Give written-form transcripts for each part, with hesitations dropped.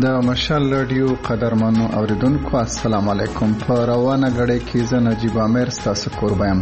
د مشال رادیو قدرمنو اوریدونکو السلام علیکم. په روانه غړې کې زه نجیب عامر ستاسو قربایم.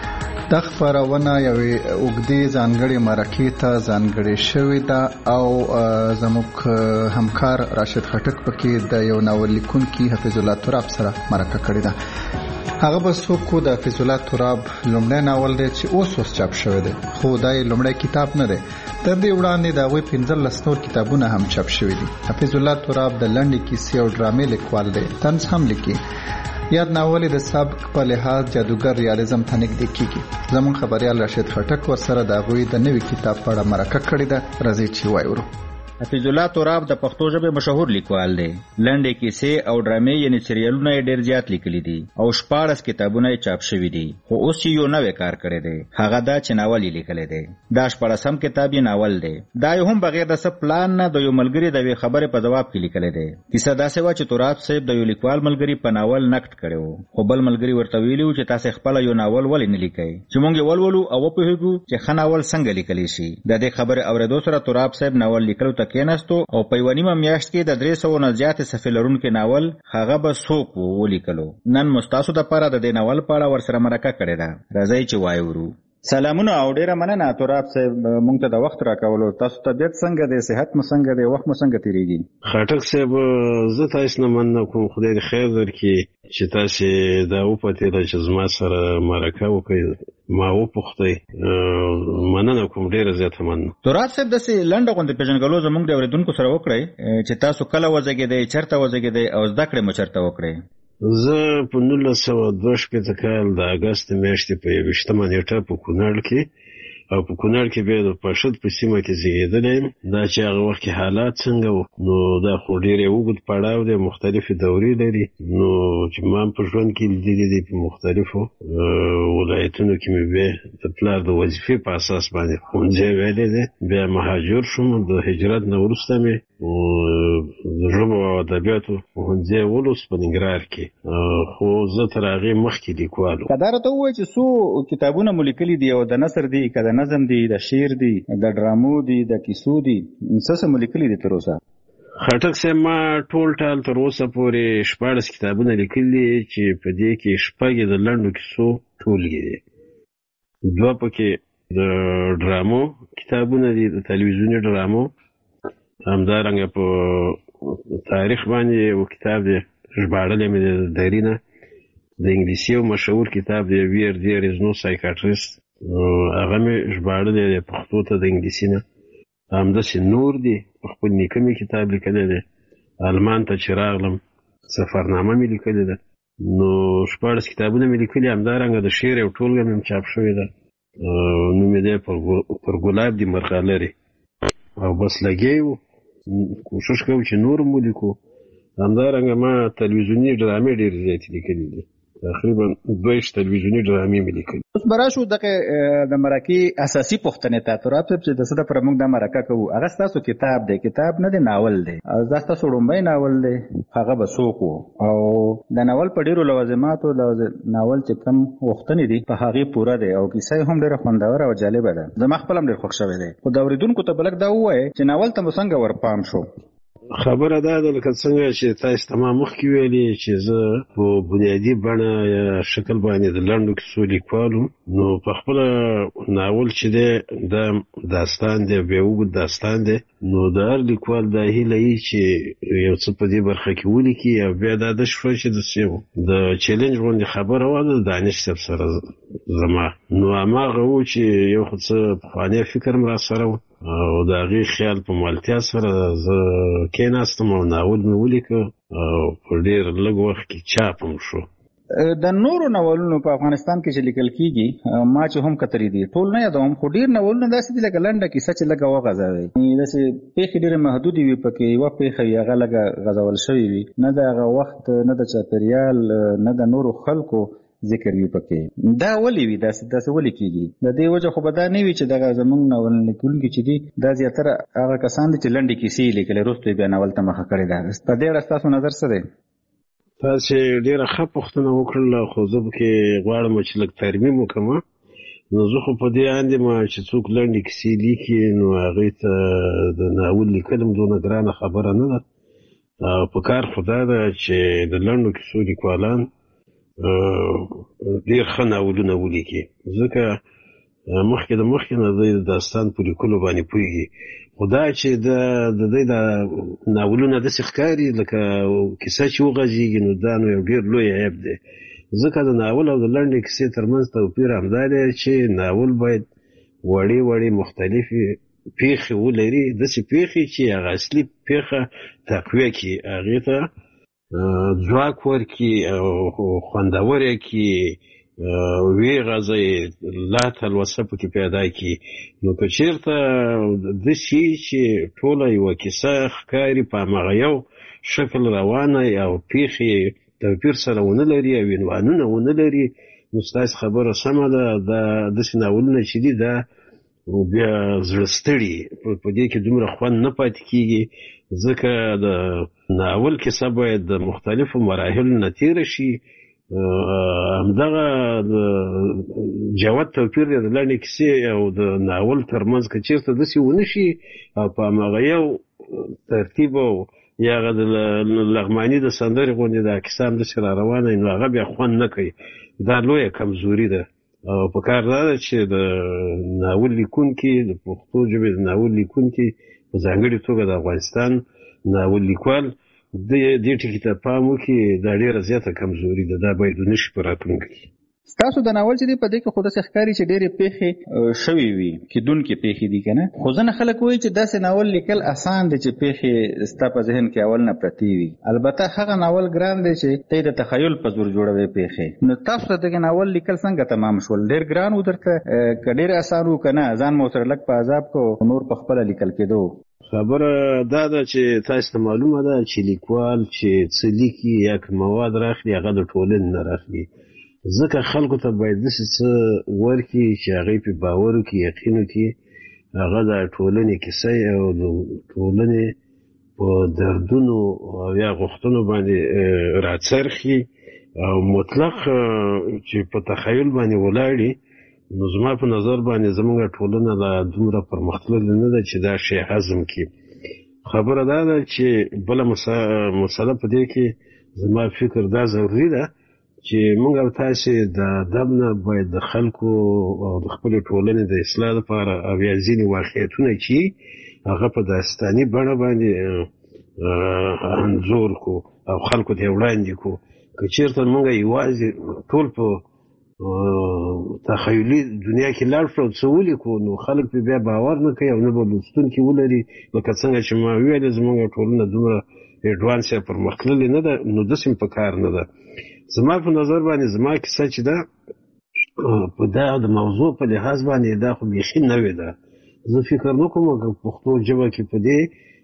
د خبرونه یوې اوږدې ځانګړې مرکې ته ځانګړې شوې ده او زموږ همکار راشد خټک پکې د یو ناول لیکونکي حفیظ الله تراب سره مرکه کړې ده. هغه به څوک د حفیظ الله تراب لومړی ناول دی چې اوس چاپ شوی دی، خو دا یې لومړی کتاب نه دی. تر دې وړاندې د هغوی 15 نور کتابونه هم چاپ شوي دي. حفیظ الله تراب د لنډې کیسې او ډرامې لیکوال دی، طنز هم لیکي. یاد ناول د سبک په لحاظ جادوګر ریالیزم ته نږدې کیږي. زموږ خبریال راشد خټک ورسره د هغوی د نوي کتاب په اړه مرکه کړې ده. راځئ چې وایو. حفیظ الله تراب د پښتو ژبې مشهور لیکوال دی. لنډې کیسې او ډرامې یعنی سریالونه یې ډېر زیات لیکلي دي او 14 کتابونه یې چاپ شوي دي. خو اوس یې یو نوی کار کړی دی، هغه دا چې ناول یې لیکلی دی. دا 14م کتاب یې ناول دی. دا یې هم بغیر د څه پلان نه د یو ملګري د یوې خبرې په ځواب کې لیکلی دی. کیسه داسې وه چې تراب صاحب د یو لیکوال ملګري په ناول نقد کړی و، خو بل ملګري ورته ویلي و چې تاسې خپله یو ناول ولې نه لیکئ چې موږ یې ولولو او وپوهېږو چې ښه ناول څنګه لیکلی شي. د دې خبرې اورېدو سره تراب صاحب ناول لیکلو ته کېناستو او په یوه نیمه میاشت کې د 300 نه زیاتې صفحې لرونکی ناول هغه به څوک ولیکلو. نن مو ستاسو دپاره د دې ناول په اړه ورسره مرکه کړې ده. راځئ چې وایو. سلامونه او ډیره مننه تراب صاحب مونږ ته د وخت راکولو. تاسو طبیعت څنګه دی؟ صحت مو څنګه دی؟ وخت مو څنګه تیریږي؟ خټک صاحب زه تاسو نه مننه کوم، خدای دې خیر درکړي چې تاسو دا وپتېده چې زما سره مرکه وکړئ. ما وپوښتئ، مننه کوم، ډیره زیاته مننه. تراب صاحب داسې لنډه غوندې پیژنګلو زموږ د اورېدونکو سره وکړئ چې تاسو کله وزېږېدئ، چېرته وزېږېدئ او زده کړې مو چېرته وکړئ. زه په 1962 کال د اګست میاشتې په 21 نیټه په کونړ کې او په کونړ کې بیا د پاشد په سیمه کې زیږېدلی یم. دا چې هغه وخت کې حالات څنګه وو، نو دا خو ډېر یې اوږد پړاو دی، مختلفې دورې لري. نو چې ما په ژوند کې لیدلي دي په مختلفو ولایتونو کې مې بیا د پلار د وظیفې په اساس باندې ښوونځی ویلی دی. بیا مهاجر شوم، د هجرت نه وروسته مې د ژبو او ادبیاتو پوهنځی ولوست په ننګرهار کې، خو زه تر هغې مخکې لیکوال وم. که دا راته ووایي چې څو کتابونه مو لیکلي دي، او د نثر دي، که د نظم دي، د شعر دي، د ډرامو دي، د کیسو دي، څه مو لیکلي دي تر اوسه؟ خټک صاحب ما ټول ټال تر اوسه پورې 14 کتابونه لیکلي چې په دې کې 6 د لنډو کیسو ټولګې دي. 2 پکې د ډرامو کتابونه دي، د تلویزیوني ډرامو. همدارنګه په تاریخ باندې یو کتاب دی ژباړلی مې دی د درینه. د انګلیسي یو مشهور کتاب دی ویر دیر از نو سایکاټریست، هغه مې ژباړلی دی پښتو ته د انګلیسي نه. همداسې نور دي، په خپل نیکه مې کتاب لیکلی دی. آلمان ته چې راغلم سفرنامه مې لیکلې ده. نو 14 کتابونه مې لیکلي. همدارنګه د شعر یو ټولګه مې چاپ شوې ده، نوم یې دی پر ګلاب دي مرغلرې. او بس لګیا یو، کوشش کوو چې نور مو لیکو. همدارنګه ما تلویزیوني ډرامې ډېرې زیاتې لیکلي دي، تقریبا 22 تلویزیوني ډرامې مې لیکلي. اوس به راشو دغه د مرکې اساسي پوښتنې ته. تراب صاحب چې د څه دپاره موږ دا مرکه کوو، هغه ستاسو کتاب دی، کتاب نه دی، ناول دی. دا ستاسو لومړی ناول دی، هغه به څوک و؟ او د ناول په ډېرو لوازماتو ناول چې کم غوښتنې دي په هغې پوره دی، او کیسه یې هم ډېره خوندوره او جالبه ده. زما خپل هم ډېر خوښ شوی دی. خو د اورېدونکو ته به لږ دا ووایې چې ناول ته مو څنګه ورپام شو؟ خبره دا ده لکه څنګه چې تاسو ته ما مخکې ویلي چې زه په بنیادي بڼه یا شکل باندې د لنډو کیسو لیکوال وم. نو په خپله ناول چې دی دا داستان دی، بیا اوږد داستان دی. نو د هر لیکوال دا هیله وي چې یو څه په دې برخه کې ولیکي. او بیا دا د شوه چې د چیلنج غوندې خبره وه د دانش صاحب سره زما. نو هماغه و چې یو خو څه پخوانی فکر م را سره و او د هغې خیال په مالتیا سره زه کېناستم او ناول مې ولیکه او په ډېر لږ وخت کې چاپ هم شو. د نورو ناولونو په افغانستان کې چې لیکل کېږي، ما چې هم کتلي دي، ټول نه یادوم، خو ډېر ناولونه داسې دي لکه لنډه کیسه چې لږه وغځوي. داسې پېښې ډېرې محدودې وي پکې، یوه پېښه وي هغه لږه غځول شوې وي، نه د هغه وخت، نه د چاپېریال، نه د نورو خلکو ذکر وي پکې. دا ولې وي داسې ولې کېږي؟ د دې وجه خو به دا نه وي چې دغه زموږ ناول لیکونکي چې دي دا زیاتره هغه کسان دي چې لنډې کیسې یې لیکلې، وروسته یې بیا ناول ته مخه کړې ده. په دې اړه ستاسو نظر څه دی؟ تاسې ډېره ښه پوښتنه وکړله، خو زه پکې غواړم چې لږ ترمیم وکړم. نو زه خو په دې اند یم چې څوک لنډې کیسې لیکي نو هغې ته د ناول لیکل هم دونه ګرانه خبره نه ده. په کار خو دا ده چې د لنډو کیسو لیکوالان ډېر ښه ناولونه ولیکي، ځکه مخکې نه دوی د داستان په لیکلو باندې پوهېږي. خو دا چې د دوی دا ناولونه داسې ښکاري لکه کیسه چې وغږېږي، نو دا نو یو ډېر لوی عیب دی. ځکه د ناول او د لنډې کیسې ترمنځ توپیر همدا دی چې ناول باید وړې مختلفې پیښې ولري، داسې پیښې چې هغه اصلي پیښه تقویه کړي، هغې ته ځواک ورکړي او خوندور یې کړي، ویې غځوي، لا تلوسه پکې پیدا کړي. نو که چېرته داسې چې ټوله یوه کیسه ښکاري په هماغه یو شکل روانه او پیښې توپیر سره ونه لري او عنوانونه ونه لري، نو ستاسې خبره سمه ده. دا داسې ناولونه چې دي دا بیا زړه ستړي، په دې کې دومره خوند نه پاتې کېږي، ځکه د ناول کیسه باید د مختلفو مراحلو نه تېره شي. همدغه جوت توپیر دی د لنډې کیسې او د ناول ترمنځ. که چېرته داسې ونه شي او په هماغه یو ترتیب او یا هغه د لغماني د سندرې غوندې دا کیسه همداسې را روانه وي، نو هغه بیا خوند نه کوي. دا لویه کمزوري ده. او په کار دا ده چې د ناول لیکونکي، د پښتو ژبې د ناول لیکونکي، په ځانګړې توګه د افغانستان ناول لیکوال دې ټکي ته پام وکړي. دا ډېره زیاته کمزوري ده، دا باید ونه شي په راتلونکي کې. ستاسو د ناول چې دی په دې کې خو داسې ښکاري چې ډېرې پیښې شوې وي، کیدونکې پیښې دي که نه؟ خو ځینې خلک وایي چې داسې ناول لیکل اسان دی چې پیښې ستا په ذهن کې اول نه پرتې وي. البته هغه ناول ګران دی چې ته یې د تخیل په زور جوړوې پیښې. نو تاسو ته دغه ناول لیکل څنګه تمام شول؟ ډېر ګران و درته که ډېر اسان و که نه؟ ځان مو سره لږ په عذاب کو، نور په خپله لیکل کېدو؟ خبره دا ده چې تاسو ته معلومه ده چې لیکوال چې څه لیکي یا که مواد راخلي، هغه د ټولنې نه راخلي. ځکه خلکو ته باید داسې څه ورکړي چې هغوی پرې باور وکړي، یقین وکړي، هغه د ټولنې کیسه او د ټولنې په دردونو او یا غوښتنو باندې راڅرخي او مطلق چې په تخیل باندې ولاړي. نو زما په نظر باندې زموږ ټولنه لا دومره پرمختللې نه ده چې دا شی هضم کړي. خبره دا ده چې بله مسله په دې کې زما فکر دا ضروري ده چې موږ او تاسې د ادب نه باید د خلکو او د خپلې ټولنې د اصلاح لپاره او یا ځینې واقعیتونه چې هغه په داستاني بڼه باندې انځور کو او خلکو ته وړاندې کو. که چېرته موږ یوازې ټول په تخیلي دنیا کې لاړ شو څه ولیکو، نو خلک پرې بیا باور نه کوي او نه به لوستونکي ولري. لکه څنګه چې ما ویلې زموږ ټولنه دومره اډوانس یا پرمختللې نه ده، نو داسې په کار نه ده. زما په نظر باندې زما کیسه چې ده په دا د موضوع په لحاظ باندې دا خو بیخي نوې ده. زه فکر نه کوم که پښتو ژبه کې په دې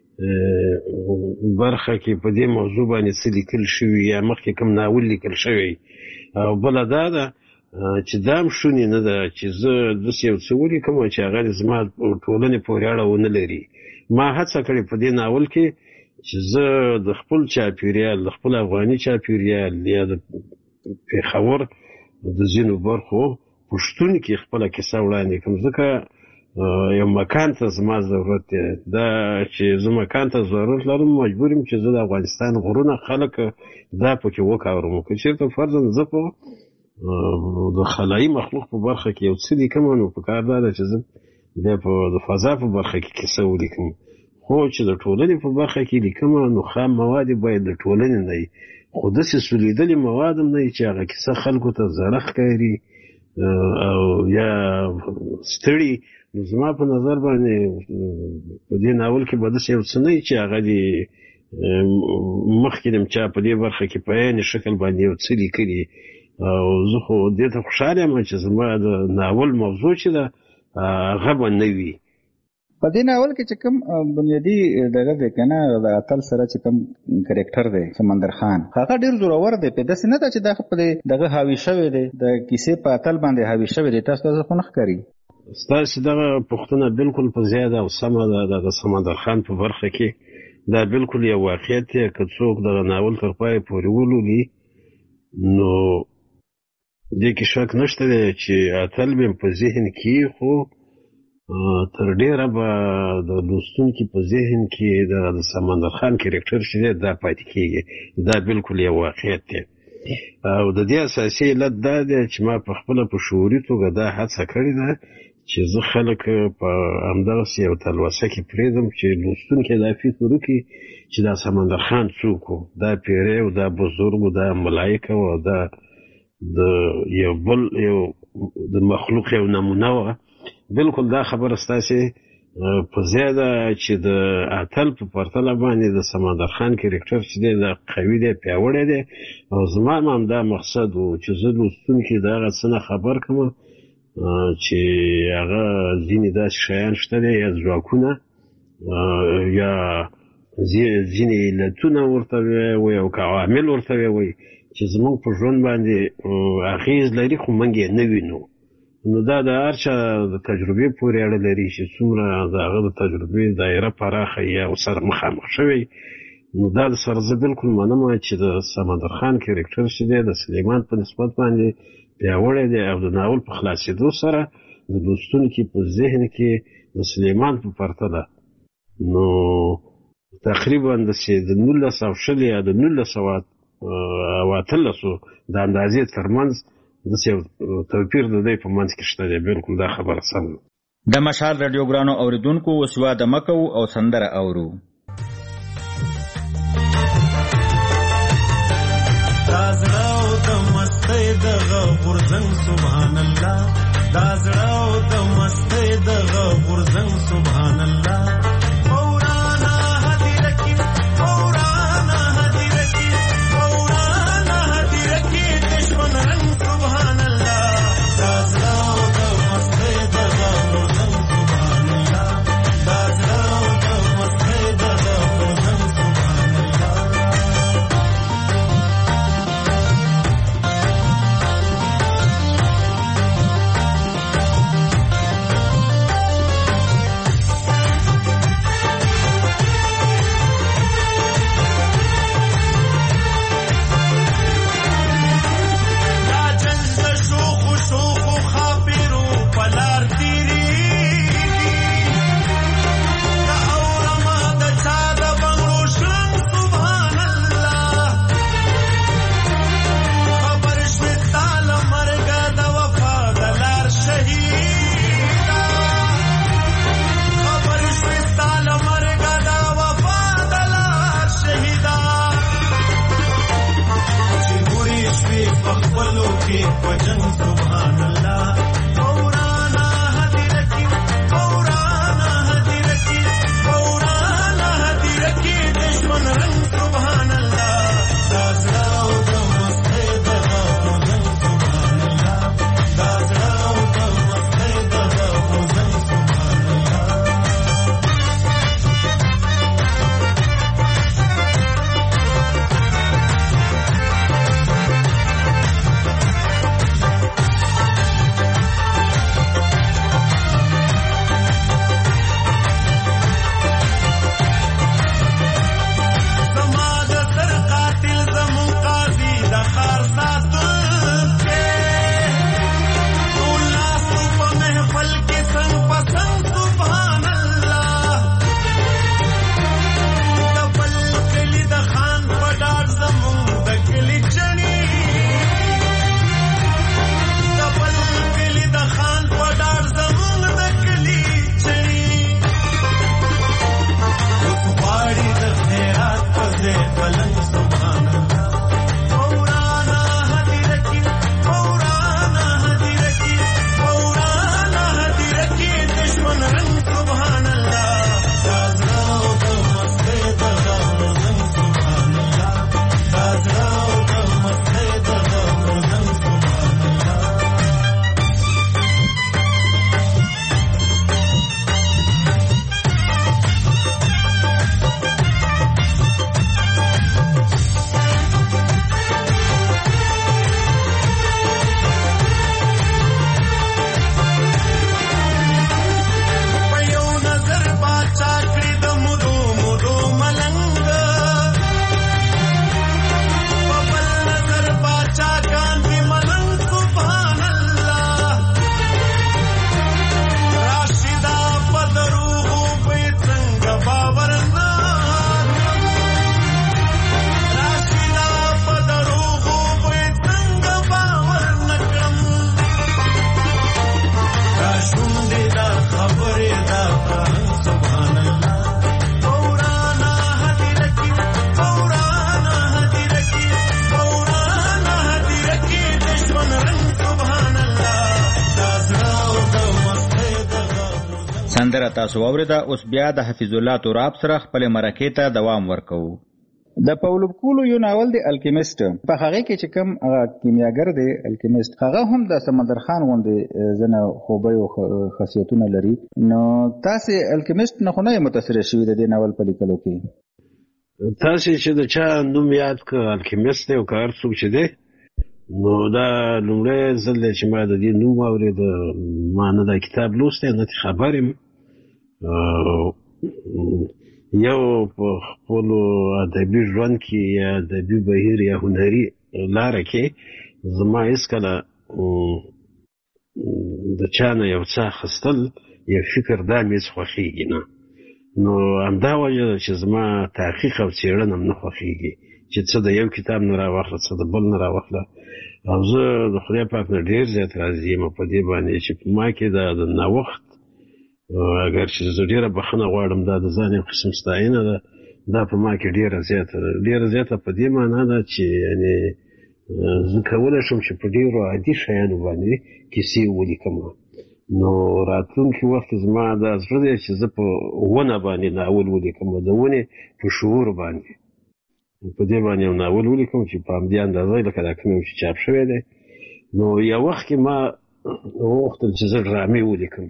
برخه کې په دې موضوع باندې څه لیکل شوي یا مخکې کوم ناول لیکل شوی. او بله دا ده چې دا هم شونې نه ده چې زه داسې یو څه ولیکم چې هغه زما ټولنې پورې اړه ونه لري. ما هڅه کړې په دې ناول کې چې زه د خپل چاپیریال، د خپل افغاني چاپیریال یا د پېښور د ځینو برخو پښتون کې خپله کیسه وړاندې کړم. ځکه یو مکان ته زما ضرورت دی. دا چې زه مکان ته ضرورت لرم، مجبور یم چې زه د افغانستان غرونه خلک دا پکې وکاورم. که چېرته فرضاً زه په د خلایي مخلوق په برخه کې یو څه لیکم، نو په کار دا ده چې زه بیا په د فضا په برخه کې کیسه ولیکم. خو چې د ټولنې په برخه کې لیکم، نو خام مواد باید د ټولنې نه وي، خو داسې سولیدلې مواد هم نه وي چې هغه کیسه خلکو ته زړه ښکاري او یا ستړي. نو زما په نظر باندې په دې ناول کې به داسې یو څه نه وي چې هغه دې مخکې د چا په دې برخه کې په عین شکل باندې یو څه لیکلي. او زه خو دې ته خوشحاله یم چې زما د ناول موضوع چې ده هغه به نه وي. په دې ناول کې چې کوم بنیادي دغه دی که نه، د اتل سره چې کوم کرکټر دی سمندر خان، هغه ډېر زورور دی. په داسې نه ده چې دا په دغه حاوي شوی دی، د کیسې په اتل باندې حاوي شوی دی. تاسو ته خو نه ښکاري؟ ستاسې دغه پوښتنه بالکل په زیاده او سمه ده. د سمندر خان په برخه کې دا بالکل یو واقعیت دی. که څوک دغه ناول تر پایه پورې ولولي، نو دې کې شک نشته دی چې اتل به په ذهن کې، خو تر ډیره به د لوستونکي په ذهن کې د سمندر خان کرکټر چې دی دا پاتې کېږي. دا بالکل یو واقعیت دی او د دې اساسي علت دا دی چې ما په خپله په شعوري توګه دا هڅه کړې ده چې زه خلک په همدغسې یو تلوسه کې پرېږدم چې لوستونکي دا فکر وکړي چې دا سمندر خان څوک و، دا پیری و، دا بزرګ و، دا ملایکه و، دا د یو بل یو د مخلوق یو نمونه وه. بالکل دا خبره ستاسې په زیاده چې د اتل په پرتله باندې د سمندر خان کرکټر چې دی دا قوي دی، پیاوړی دی او زما هم دا مقصد و چې زه لوستونکي د هغه څه نه خبر کړم چې هغه ځینې داسې شیان شته دی یا ځواکونه یا ځینې علتونه ورته ووایي او که عوامل ورته ووایي چې زموږ په ژوند باندې اغېز لري خو موږ یې نه وینو. نو دا د هر چا د تجربې پورې اړه لري چې څومره د هغه د تجربې دایره پراخه یا سره مخامخ شوی. نو دا سره زه بالکل منم چې د سمندر خان کرکټر چې دی د سلیمان په نسبت باندې پیاوړی دی او د ناول په خلاصېدو سره د لوستونکي په ذهن کې د سلیمان په پرتله نو تقریبا د 1920 یا د 1918 د اندازې ترمنځ داسې یو توپیر د دی په منځ کې شته دی. بالکل دا خبره سمه ده. د مشال رادیو ګرانو اوریدونکو اوس واده مه کوو او سندره اورو. دا زړه او د مستۍ دغه غورځنګ سبحان الله، دا زړه او د مستۍ دغه غورځنګ سبحان الله. سندره تاسو واوریده. اوس بیا د حفیظ الله تراب سره خپل مرکې ته دوام ورکوو. د پاولو کویلو یو ناول دی الکیمیست، په هغه کې چې کوم کیمیاګر دی الکیمیست، هغه هم د سمندر خان غوندې ځنه خوبه او خاصیتونه لري. نو تاسو الکیمیست نه خو نه متاثر شوي د دې ناول په لیکلو کې؟ تاسو چې د چا نوم یاد کړ الکیمیست دی او کار څوک چې دی، نو دا لومړی ځل دی چې ما د دې نوم واورېد. ما نه دا کتاب لوستی نه خبر یم. یو په خپلو ادبي ژوند کې یا ادبي بهیر یا هنري لاره کې زما هېڅکله د چا نه یو څه اخیستل یو فکر دا مې هېڅ خوښېږي نه. نو همدا وجه ده چې زما تحقیق او څېړنه هم نه خوښېږي چې څه د یو کتاب نه راواخله څه د بل نه راواخله. او زه د خدای پاک نه ډېر زیات راضي یم په دې باندې چې په ما کې د نوښت، اگر چې زه ډېره بخښنه غواړم دا د ځان یو قسم ستاینه ده، دا په ما کې ډېره زیاته په دې معنا ده چې یعنې زه کولی شم چې په ډېرو عادي شیانو باندې کیسې ولیکم. نو راتلونکي وخت زما دا زړه دی چې زه په ونه باندې ناول ولیکم، د ونې په شعور باندې په دې باندې یو ناول ولیکم چې په همدې اندازه لکه دا کوم چې چاپ شوی دی. نو یو وخت کې ما وغوښتل چې زه ډرامې ولیکم.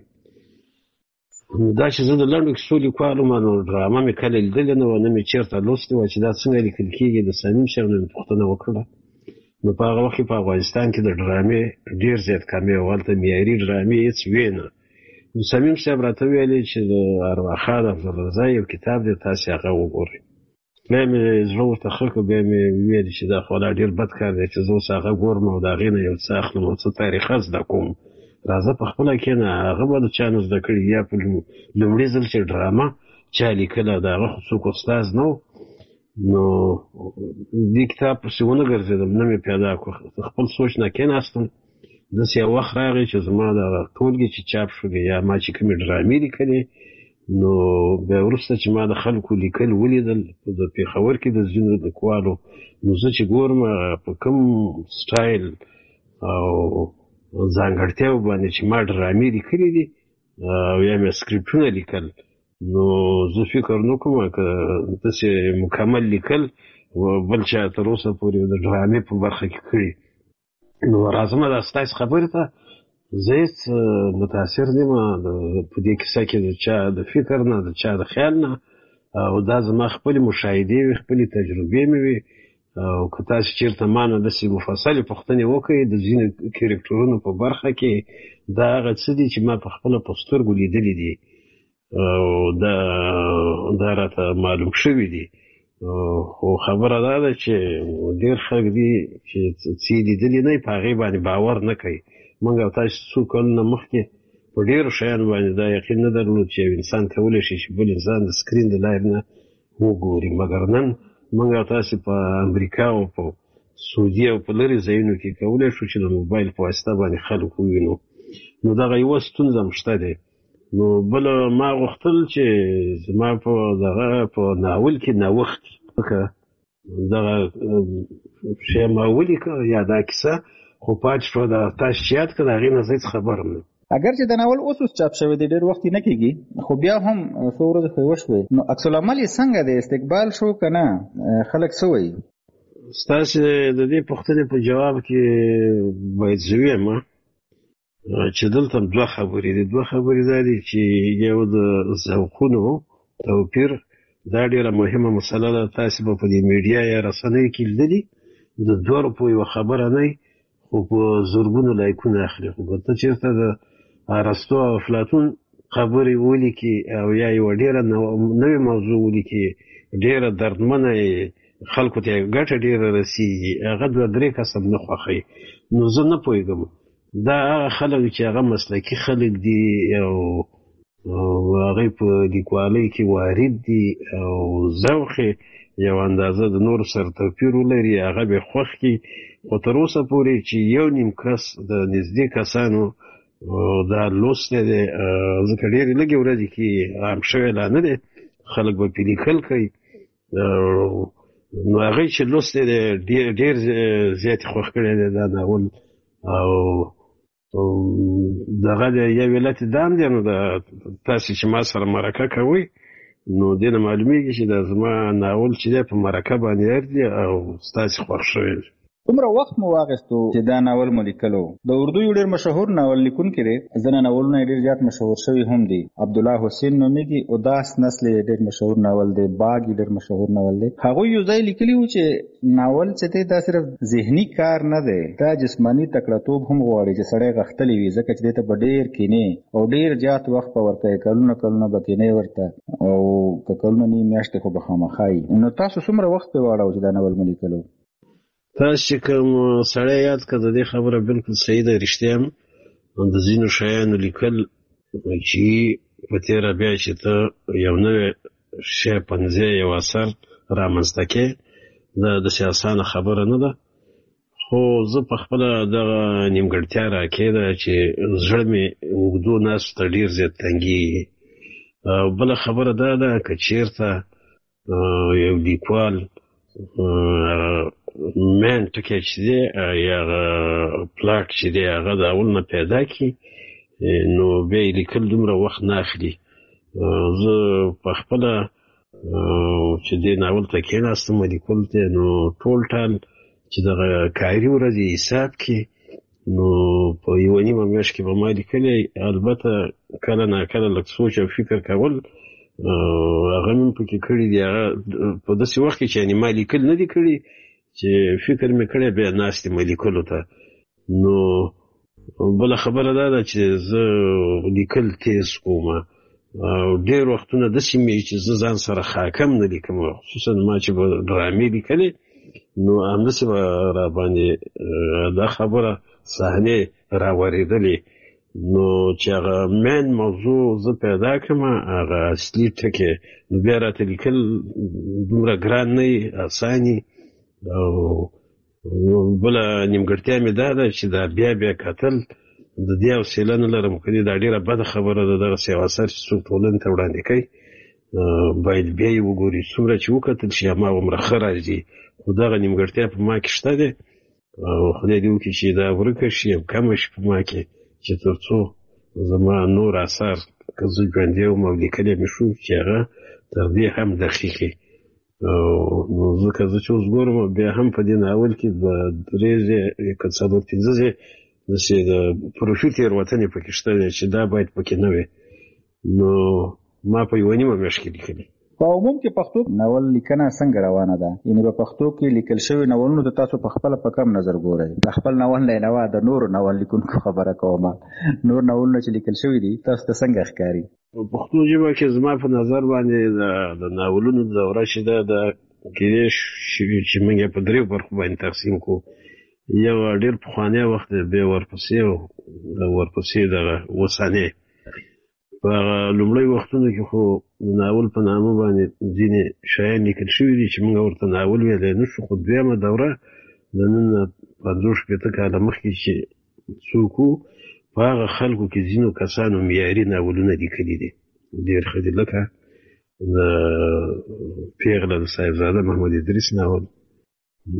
دا چې زه د لنډو کیسو لیکوال وم، نو ډرامه مې کله لیدلې نه وه، نه مې چېرته لوستې وه چې دا څنګه لیکل کېږي. د صمیم صاحب نه مې پوښتنه وکړه. نو په هغه وخت کې په افغانستان کې د ډرامې ډېر زیات کمې وه، هلته معیاري ډرامې هېڅ وې نه. نو صمیم صاحب راته ویلې چې د ارواښاد افضلرضا یو کتاب دی، تاسې هغه وګورئ. بیا مې زړه ورته ښه کړ، بیا مې وویل چې دا خو لا ډېر بد کار دی چې زه اوس هغه ګورم او د هغې نه یو څه اخلم او څه تاریخه زده کوم. راځه په خپله کښېنه، هغه به د چا نه زده کړي یا په لومړي ځل چې ډرامه چا لیکله د هغه خو څوک استاز نه و. نو دې کتاب پسې ونه ګرځېدم، نه مې پیدا کړو. خپل سوچ نه کېناستم. داسې یو وخت راغی چې زما دغه ټولګې چې چاپ شولې یا ما چې کومې ډرامې لیکلې، نو بیا وروسته چې ما د خلکو لیکل ولیدل د پېښور کې د ځینو لیکوالو، نو زه چې ګورم په کوم سټایل او ځانګړتیاو باندې چې ما ډرامې لیکلې دي او یا مې سکریپټونه لیکل، نو زه فکر نه کوم که داسې مکمل لیکل بل چا تر اوسه پورې د ډرامې په برخه کې کړي. نو راځم دا ستاسې خبرې ته، زه هېڅ متاثر نه یم په دې کیسه کې د چا د فکر نه، د چا د خیال نه، او دا زما خپلې مشاهدې وي، خپلې تجربې مې وي. او که تاسو چېرته ما نه داسې مفصلې پوښتنې وکړئ د ځینو کرکټرونو په برخه کې، دا هغه څه دي چې ما په خپله په سترګو لیدلي دي او دا راته معلوم شوي دي. خو خبره دا ده چې ډېر خلک دي چې څه یې لیدلي نه وي په هغې باندې باور نه کوي. موږ او تاسو څو کلونه مخکې په ډېرو شیانو باندې دا یقین نه درلود چې یو انسان کولی شي چې بل انسان د سکرین د لارې نه وګوري. مګر نن موږ او تاسو په امریکا او په سعودي او په لرې ځایونو کې کولی شو چې د موبایل په واسطه باندې خلک ووینو. نو دغه یوه ستونزه هم شته دی. نو بله ما غوښتل چې زما په دغه په ناول کې نوښت دغه شی ما ولیکه یا دا کیسه، خو پاتې شوه د تاسو چې یاد کړه د هغې نه زه هېڅ خبر هم نه. اگر چې د ناول اوس چاپ شوی دی ډېر وخت نه کېږي، خو بیا هم څو ورځې خو وشوې، نو عکس العمل یې څنګه دی؟ استقبال شو که نه؟ خلک څه وایي؟ ستاسې د دې پوښتنې په جواب کې باید زه ووایم چې دلته دوه خبرې دي. دوه خبرې دا دي چې یو د ذوقونو توپیر، دا ډېره مهمه مسله ده. تاسې به په دې میډیا یا رسنیو کې لیدلي د دوه روپو یوه خبره نه وي خو په زرګونو لایکونه اخلي. خو که ته چېرته د ارسطو او افلاطون خبرې ولیکي او یا یوه ډېره نوې موضوع ولیکي، ډېره دردمنه خلکو ته ګټه ډېره رسېږي، هغه دوه درې کس هم نه خوښوي. نو زه نه پوهېږم دا هغه خلک چې هغه مسلکي خلک دي او هغوی په لیکوالۍ کې وارد دي او ذوق یو اندازه د نورو سره توپیر ولري، هغه به خوښ کړي. خو تر اوسه پورې چې یو نیم کس د نږدې کسانو دا لوستی دی، ځکه ډېرې لږې ورځې کې عام شوی لا نه دی، خلک به پرې لیکل کوي. نو هغوی چې لوستی دی ډېر زیات خوښ کړی دی دا ناول. او دغه د یو ولایت دام دی، نو تاسې چې ما سره مرکه کوئ نو دې نه معلومیږي چې دا زما ناول چې دی په مرکه باندې ارځي او ستاسې خوښ شوی دی. څومره وخت مو واخیستو چې دا ناول مو لیکلو؟ د اردو یو ډېر مشهور ناول لیکونکی دی، ځینې ناولونه یې ډېر زیات مشهور شوي هم دي. عبدالله حسین نومیږي. اداس نسل یې ډېر مشهور ناول دی. باغ یې ډېر مشهور ناول دی. هغوی یو ځای لیکلي وو چې ناول چې دی دا صرف ذهني کار نه دی، دا جسماني تکړه‌توب هم غواړي چې سړی غښتلی وي، ځکه چې دې ته به ډېر کینې او ډېر زیات وخت به ورکوي، کلونه به کینې ورته او که کلونه نه میاشتې خو به خامخا وي. نو تاسو څومره وخت پرې واړاوه چې دا ناول مو لیکلو؟ تاسو چې کوم سړی یاد کړه د دې خبره بالکل صحیح ده، رښتیا هم د ځینو شیانو لیکل چې په تېره بیا چې ته یو نوی شی پنځې یو اثر رامنځته کې دا داسې اسانه خبره نه ده، خو زه په خپله دغه نیمګړتیا راکېده چې زړه مې اوږدو ناستو ته ډېر زیات تنګېږي. بله خبره دا ده که چېرته یو لیکوال مین ټکی چې دی یا پلاټ چې دی هغه د اول نه پیدا کړي نو بیا یې لیکل دومره وخت نه اخلي. زه په خپله چې دې ناول ته کېناستم لیکلو ته نو ټول ټال چې دغه کاري ورځې حساب کړي نو په یوه نیمه میاشت کې به ما لیکلی. البته کله ناکله لږ سوچ او فکر کول هغه مې پکې کړي دي، هغه په داسې وخت کې چې یعنې ما لیکل نه دي کړي چې فکر مې کړی بیا ناست یم لیکلو ته. نو بله خبره دا ده چې زه لیکل تیز کوم او ډېر وختونه داسې مې چې زه ځان سره خاکم نه لیکم، خصوصا ما چې به ډرامې لیکلې نو همداسې به راباندې دا خبره صحنې راورېدلې نو چې هغه مین موضوع زه پیدا کړم هغه اصلي ټکی نو بیا راته لیکل دومره ګران نه وي، اسان وي. او بله نیمګړتیا مې دا ده چې دا بیا کتل د دې حوصله نه لرم، که دا ډېره بده خبره ده دغسې یو اثر چې څوک ټولنې ته وړاندې کوي باید بیا یې وګوري، څومره چې وکتل شي هماغومره ښه راځي. خو دغه نیمګړتیا په ما کې شته دی او خدای دې وکړي چې دا ورکه شي او کمه شي په ما کې چې تر څو زما نور اثار که زه ژوندی وم او لیکلی مې شو چې هغه تر دې هم دقیقي. نو ځکه زه چې اوس ګورم بیا هم په دې ناول کې د درې که څلور پنځه ځای داسې د پروفي تېروتنې پکې شته دی چې دا باید پکې نه وي. نو ما په یوه نیمه میاشت کې لیکلي. په عموم کې پښتو ناول لیکنه څنګه روانه ده؟ یعنې په پښتو کې لیکل شوي ناولونو ته تاسو په خپله په کم نظر ګورئ؟ د خپل ناول نه علاوه د نورو ناول لیکونکو خبره کوم، نور ناولونه چې لیکل شوي دي تاسو ته څنګه ښکاري؟ په پښتو ژبه کې زما په نظر باندې د ناولونو دوره چې ده د کېدای شي چې موږ یې په دریو برخو باندې تقسیم کړو. یو ډېر پخوانی وخت دی، بیا ورپسې دغه اوسنی. په لومړی وختونو کې خو د ناول په نامه باندې ځینې شیان لیکل شوي دي چې موږ ورته ناول ویلی نه شو. خو دویمه دوره د نن نه 50-60 کاله مخکې چې څوک وو په هغه خلکو کې ځینو کسانو معیاري ناولونه لیکلي دي ډېر ښه دي، لکه د پیغله د صاحبزاده محمد ادریس ناول، د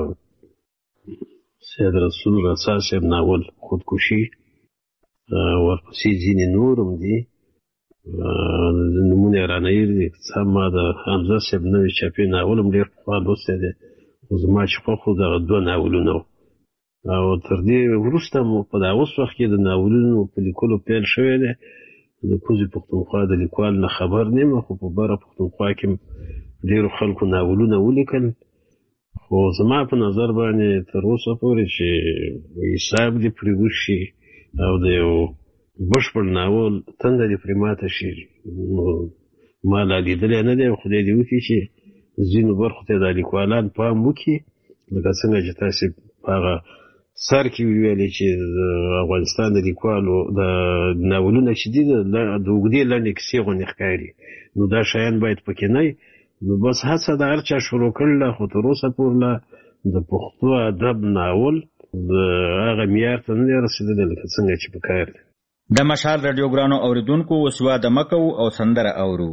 سید رسول رسا صاحب ناول خودکشي، ورپسې ځینې نور هم دي نومونه یې رانه هېر دي. ما د حمزه صاحب نوي چاپي ناول هم ډېر پخوا لوستی دی، خو زما چې خوښ وو دغه 2 ناولونه وو. او تر دې وروسته مو په دا اوس وخت کې د ناولونو په لیکلو پیل شوی دی. د کوزې پښتونخوا د لیکوال نه خبر نه یم، خو په بره پښتونخوا کې ډېرو خلکو ناولونه ولیکل. خو زما په نظر باندې تر اوسه پورې چې حساب دې پرې وشي او د یو بشپړ ناول تنده دې پرې ماته شي ما لا لیدلی نه دی. خدای دې وکړي چې ځینو برخو ته دا لیکوالان پام وکړي، لکه څنګه چې تاسې په هغه سر کې ویلې چې د افغانستان د لیکوالو د ناولونه چې دي د اوږدې لنډې کیسې غوندې ښکاري، نو دا شیان باید پکې نه وي. نو بس هڅه د هر چا شروع کړله، خو تر اوسه پورې د پښتو ادب ناول د هغه معیار ته نه دی رسېدلی لکه څنګه چې پکار دی. د مشال راډیو ګرانو اورېدونکو اوس واده مه کوو او سندره اورو.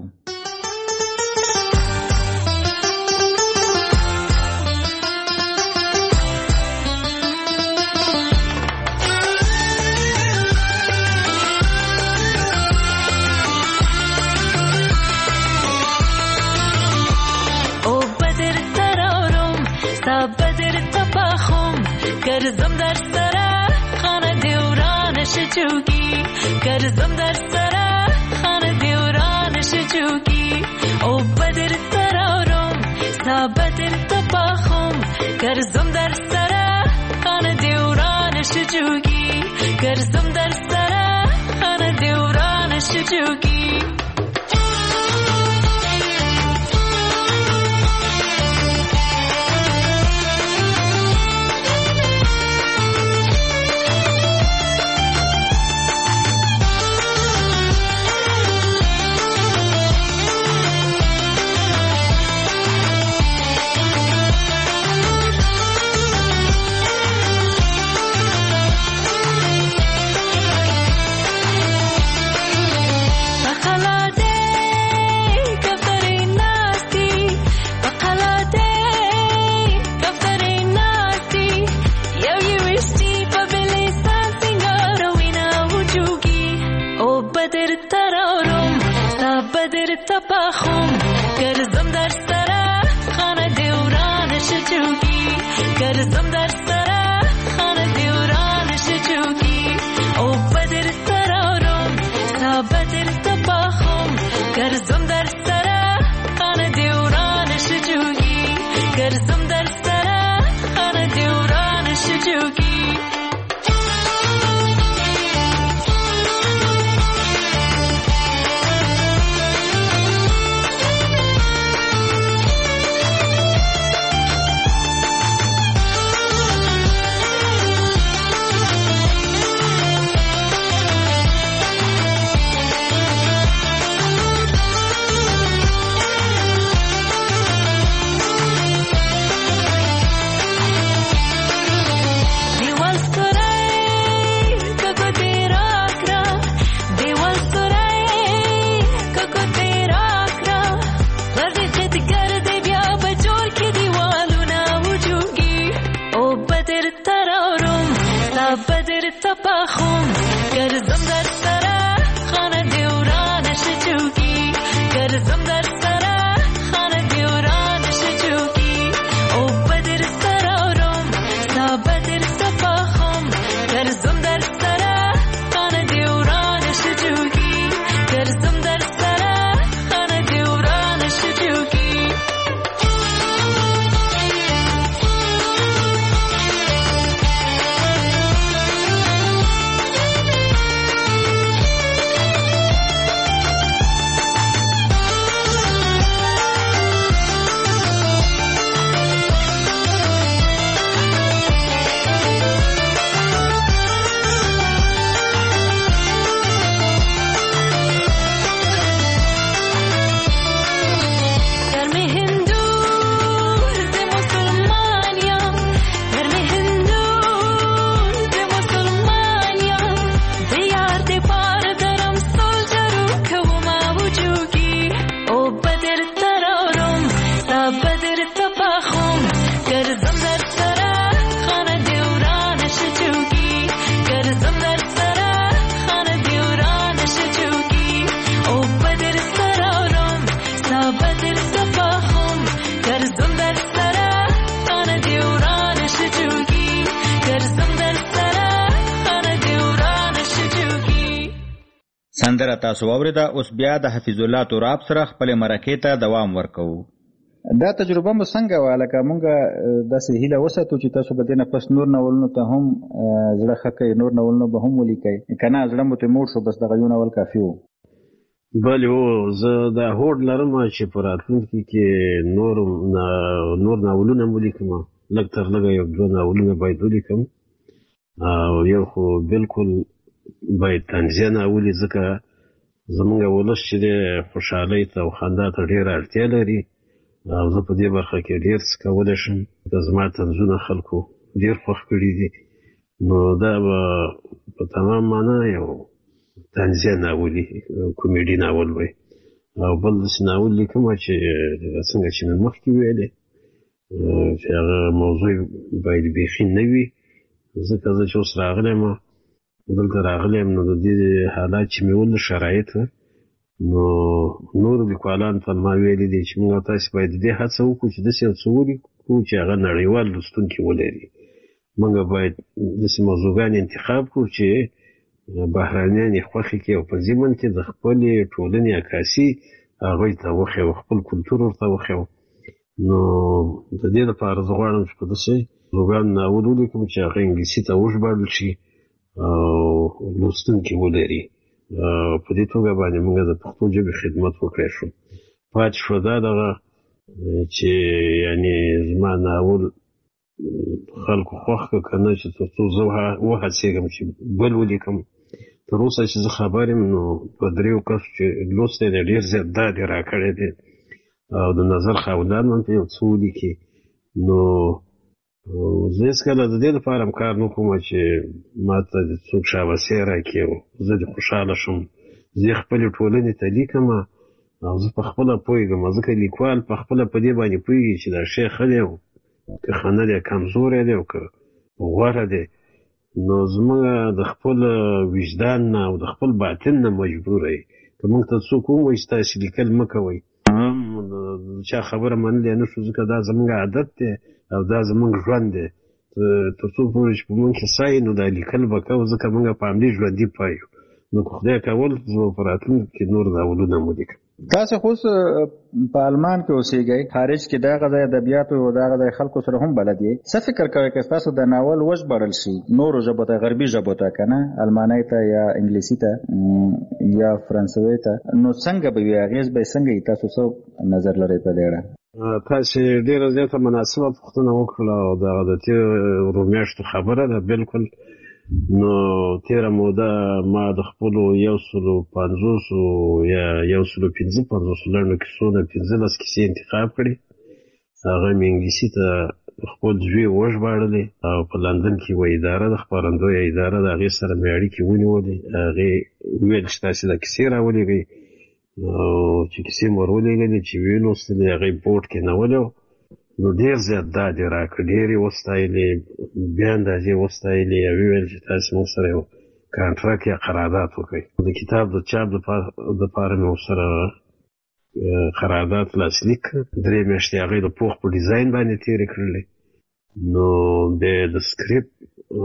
جوگی گرزم در سرا خانه دیورانش جوگی او بدر ترارم سا بدر تباخم گرزم در سرا خانه دیورانش جوگی گرزم در سرا خانه دیورانش جوگی تباخم گرزم در سرا خانه دیورانش جوگی گرزم در سرا خانه دیورانش جوگی او بدر ترارم سا بدر تباخم گرزم در سرا خانه دیورانش جوگی گرزم در سرا خانه دیورانش جوگی تباخم گرزم در سرا خانه دیورانش جوگی گرزم در سرا خانه دیورانش جوگی او بدر سرارم سا بدر تباخم گرزم در سرا خانه دیورانش جوگی گرزم در سرا خانه دیورانش جوگی سندره تاسو واوریده. اوس بیا د حفیظ الله تراب سره خپل مرکې ته دوام ورکوو. دا تجربه مو څنګه وه؟ لکه مونږ داسې هیله وساتو چې تاسو به دې نه پس نور ناولونو ته هم زړه ښه کوئ، نور ناولونه به هم ولیکئ، که نه زړه مو ترې موړ شو بس دغه یو ناول کافي و. بله هو، زه دا هوډ لرم چې په راتلونکي کې نور ناولونه هم ولیکم، لږ تر لږه یو دوه ناولونه باید ولیکم، او یو خو بالکل باید طنزیه ناولي، ځکه زمونږ ولس چې دی خوشحالۍ ته او خندا ته ډېره اړتیا لري، او زه په دې برخه کې ډېر څه کولی شم. زما طنزونه خلکو ډېر خوښ کړي دي، نو دا به په تمام معنا یو طنزیه ناولي، کومیډي ناول وي. او بل داسې ناول لیکم چې څنګه چې مې مخکې ویلې چې هغه موضوع باید بیخي نه وي، ځکه زه چې اوس راغلی یم دلته راغلی یم، نو د دې حالات چې مې ولې شرایط نو نورو لیکوالانو ته ما ویلي دي چې موږ تاسې باید د دې هڅه وکړو چې داسې یو څه ولیکو چې هغه نړیوال لوستونکي ولري. موږ باید داسې موضوعګانې انتخاب کړو چې بهرانیان یې خوښې کړي او په ضمن کې د خپلې ټولنې عکاسي هغوی ته وښیو، خپل کلتور ورته وښیو. نو د دې لپاره زه غواړم چې په داسې لوګان ناول ولیکم چې هغه انګلیسي ته وژباړل شي او لوستونکي ولري. په دې توګه باندې موږ د پښتو ژبې خدمت وکړی شو. پاتې شو دا دغه چې یعنې زما ناول خلکو خوښ که که نه، چې تر څو زه وهڅېږم چې بل ولیکم. تر اوسه چې زه خبر یم نو په 3 کسو چې لوستی دی ډېر زیات داد یې راکړی دی او د نظر خاوندان هم په یو څه ولیکي. نو زه هېڅکله د دې لپاره هم کار نه کوم چې ما ته څوک شاباسي راکړي او زه دې خوشحاله شم. زه خپلې ټولنې ته لیکم او زه په خپله پوهېږم، ځکه لیکوال په خپله په دې باندې پوهېږي چې دا شی ښه دی او که ښه نه دی، کمزوری دی او که غوره دی. نو زموږ د خپل وجدان نه او د خپل باطن نه مجبوره یې. که موږ ته څوک ووایي چې تاسې لیکل مه کوئ، د چا خبره منلی نه شو، ځکه دا زموږ عادت دی او دا زموږ ژوند دی. تر څو پورې چې په موږ کې ساه نو دا لیکل به کوو، ځکه موږ په همدې ژوندي پایو. نو که خدای کول زه په راتلونکي کې نور ناولونه هم ولیکم. تاسو خو په آلمان کې اوسېږئ، خارج کې دغه ځای ادبیاتو او دغه ځای خلکو سره هم بلد یې. څه فکر کوئ که ستاسو د ناول وژباړل شي نورو ژبو ته، غربي ژبو ته، که نه المانۍ ته یا انګلیسي ته یا فرانسوي ته، نو څنګه به وي، اغېز به یې څنګه وي؟ تاسو څه نظر لرئ په دې اړه؟ تاسې ډېره زیاته مناسبه پوښتنه وکړله او دغه د تېرو میاشتو خبره ده. بلکل. نو تیره موده ما د خپلو 150 یا 155 لنډو کیسو نه 15 کیسې انتخاب کړي. هغه مې انګلیسي ته خپل زوی وژباړلې او په لندن کې یوه اداره ده، خپرندویه اداره د هغې سره مې اړیکې ونیولې. هغې وویل چې تاسې دا کیسې راولېږئ او چې کیسې مې ورولېږلې چې ویې لوستلې، هغې بورډ کې نولې. نو ډېر زیات داد یې راکړ، ډېر یې وستایلې، بیا اندازې وستایلې او ویل چې تاسې موږ سره یو کانټراکټ یا قرارداد وکړئ. د کتاب د چاپ دپاره مې ورسره قرارداد لاسلیک کړ. 3 میاشتې هغې د پوښ په ډیزاین باندې تېرې کړلې. نو بیا د سکریپټ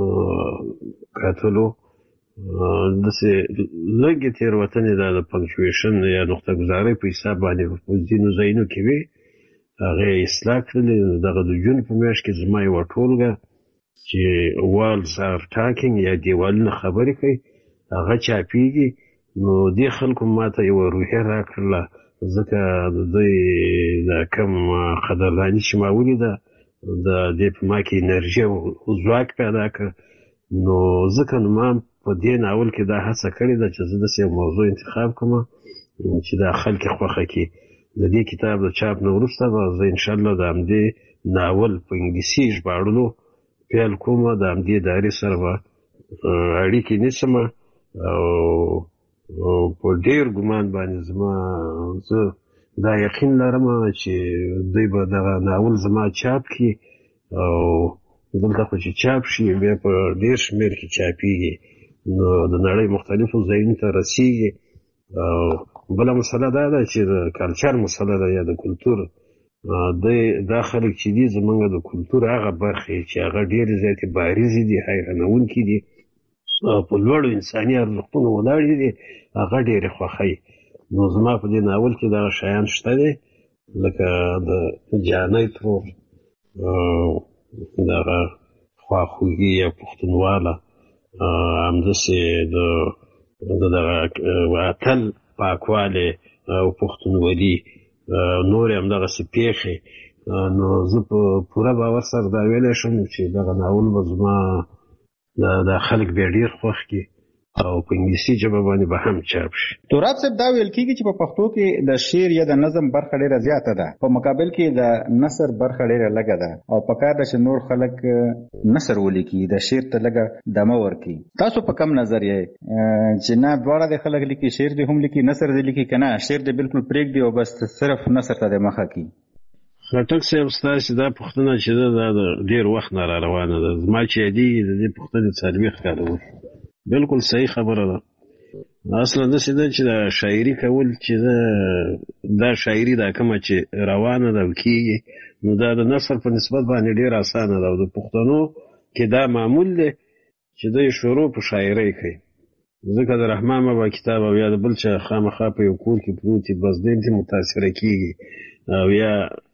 کتلو داسې لږې تېروتنې دا د پنکچویشن یا نقطه ګزارۍ په حساب باندې په ځینو ځایونو کې وې، هغې اصلاح کړلې. دغه د جون په میاشت کې زما یوه ټولګه چې والز آر ټاکینګ یا دیوالونه خبرې کوي هغه چاپېږي. نو دې خلکو ما ته یوه روحیه راکړله، ځکه د دوی دا کم قدرداني چې ما ولیده د دې په ما کې انرژي او ځواک پیدا کړ. نو ځکه نو ما په دې ناول کې دا هڅه کړې ده چې زه داسې یو موضوع انتخاب کړم چې دا خلک یې خوښه کړي. د دې کتاب د چاپ نه وروسته به زه انشاءالله د همدې ناول په انګلیسي ژباړلو پیل کوم. د همدې ادارې سره به اړیکې نیسم او په ډېر ګمان باندې زه دا یقین لرم چې دوی به دغه ناول زما چاپ کړي او دلته خو چې چاپ شي بیا په ډېر شمېر کې چاپېږي، نو د نړۍ مختلفو ځایونو ته رسېږي. او بله مسله دا ده چې د کلچر مسله ده یا د کلتور. دا خلک چې دي زمونږ د کلتور هغه برخې چې هغه ډېرې زیاتې بارزې دي، حیرانوونکې دي، په لوړو انساني ارزښتونو ولاړې دي، هغه ډېرې خوښوي. نو زما په دې ناول کې دغه شیان شته دي، لکه د جانۍ ترور، دغه خواخوږي یا پښتونواله، همداسې د دغه اتل پاکوالی او پښتونولي، نور هم دغسې پېښې. نو زه په پوره باور سره دا ویلی شم چې دغه ناول به زما دا خلک بیا ډېر خوښ کړي او په انګلیسي ژبه باندې به هم چاپ شي. توراب صاحب، دا ویل کېږي چې په پښتو کې د شعر یا د نظم برخه ډېره زیاته ده، په مقابل کې د نثر برخه ډېره لږه ده، او پکار ده چې نور خلک نثر ولیکي، د شعر ته لږه دمه ورکړي. تاسو په کم نظر یې چې نه دواړه د خلک لیکي، شعر دې هم لیکي نثر دې لیکي، که نه شعر دې بالکل پرېږدي او بس صرف نثر ته دې مخه کړي؟ خټک صاحب، ستاسې دا پوښتنه چې ده دا د ډېر وخت نه را روانه ده. زما چې یادېږي د دې پوښتنې 40 کاله وشو. بالکل صحیح خبره ده. اصلا داسې ده چې دا شاعري کول چې دا شاعري دا کومه چې روانه ده او کېږي، نو دا د نثر په نسبت باندې ډېر اسانه ده. او د پښتنو کې دا معمول دی چې دوی شروع په شاعرۍ کوي ځکه د رحمان بابا کتاب او یا د بل چا خامخا په یو کور کې پروت وي بس دی ته متاثره کېږي او یا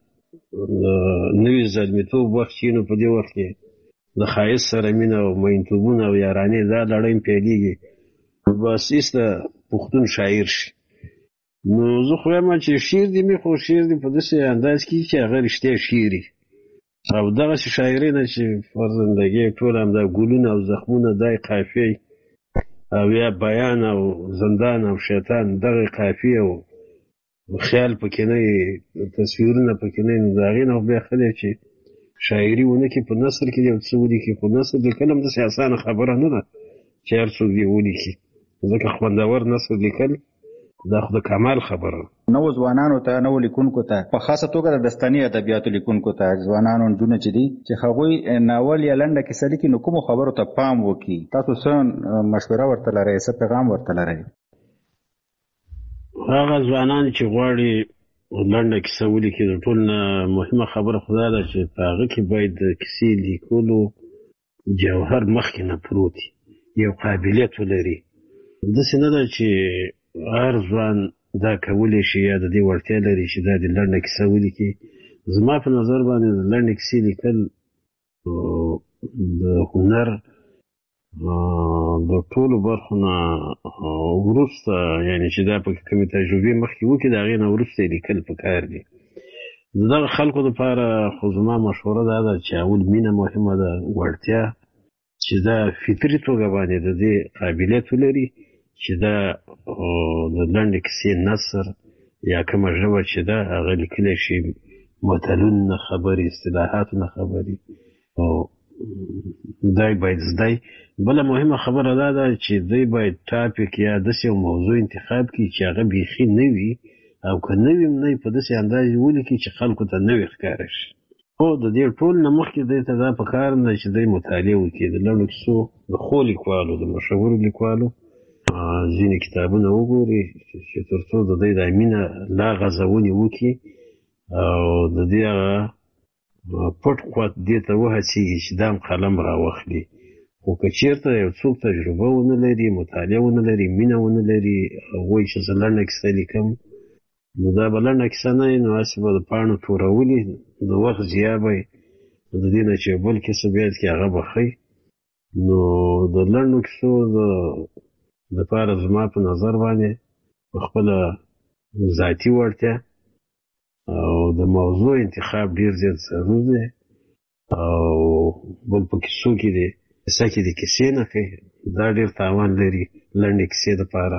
نوي زلمیتوب وخت چې نو په دې وخت کې د ښایست سره مینه او مینتوبونه او یارانې دا لړۍ پیلېږي بس ایسته پښتون شاعر شي. نو زه خو یم چې شعر دې مې خو شعر دې په داسې انداز کې چې هغه رښتیا شعر او دغسې شاعري نه چې فرزندګي ټول همدا ګلونه او زخمونه دای قافیې او یا بیان او زندان او شیطان دغه قافیې او خیال پکې نه تصویرونه پکې نه نو د هغې نه بیا ښه دی چې شاعري ونه کړي په نثر کې یو څه ولیکي خو نثر لیکل هم داسې اسانه خبره نه ده چې هر څوک دې ولیکي ځکه خوندور نثر لیکل دا خو د کمال خبره نو ځوانانو ته نو لیکونکو ته په خاصه توګه د داستاني ادبیاتو لیکونکو ته ځوانانو نجونې چې دي چې هغوی ناول یا لنډه کیسه لیکي نو کومو خبرو ته پام وکړي تاسو څه مشوره ورته لرئ څه پیغام ورته لرئ؟ هغه ځوانان چې غواړي لنډه کیسه ولیکي د ټول نه مهمه خبره خو دا ده چې په هغه کې باید د کیسې لیکلو جوهر مخکې نه پروت یو قابلیت ولري داسې نه ده چې هر ځوان دا کولی شي یا د دې وړتیا لري چې دا د لنډه کیسه ولیکي. زما په نظر باندې د لنډې کیسې لیکل د هنر د ټولو برخو نه وروسته یعنې چې دا پکې کومې تجربې مخکې وکړي د هغې نه وروسته یې لیکل پکار دي. د دغه خلکو دپاره خو زما مشوره دا ده چې اول مینه مهمه ده وړتیا چې دا فطري توګه باندې د دې قابلیت ولري چې دا د لنډې کیسې نثر یا کومه ژبه چې ده هغه لیکلی شي متلونه نه خبرې اصطلاحاتو نه خبرې او دی باید زده. بله مهمه خبره دا ده چې دی باید ټاپک یا داسې یو موضوع انتخاب کړي چې هغه بیخي نه وي او که نه وي نه په داسې انداز ولیکي چې خلکو ته نوی ښکاره شي. خو د دې ټول نه مخکې دی ته دا پکار ده چې دی مطالعه وکړي د لنډو کیسو د ښو لیکوالو د مشهورو لیکوالو ځینې کتابونه وګوري چې تر څو د دوی دا مینه لا غځونې وکړي او د دې هغه پټ قوت دې ته وهڅېږي چې دا قلم راواخلي. خو که چېرته یو څوک تجربه ونه لري مطالعه ونه لري مینه ونه لري او وایي چې زه لنډه کیسه لیکم نو دا به لنډه کیسه نه وي نو هسې به د پاڼو تورولي د وخت ضیاع به یې د دې نه چې بل کیسه بیا کې هغه به ښي. نو د لنډو کیسو دپاره زما په نظر باندې په خپله ذاتي وړتیا او د موضوع انتخاب ډېر زیات ضرور دی او بل په کیسو کې دی کیسه کې د کیسې نه کوي دا ډېر تاوان لري لنډې کیسې دپاره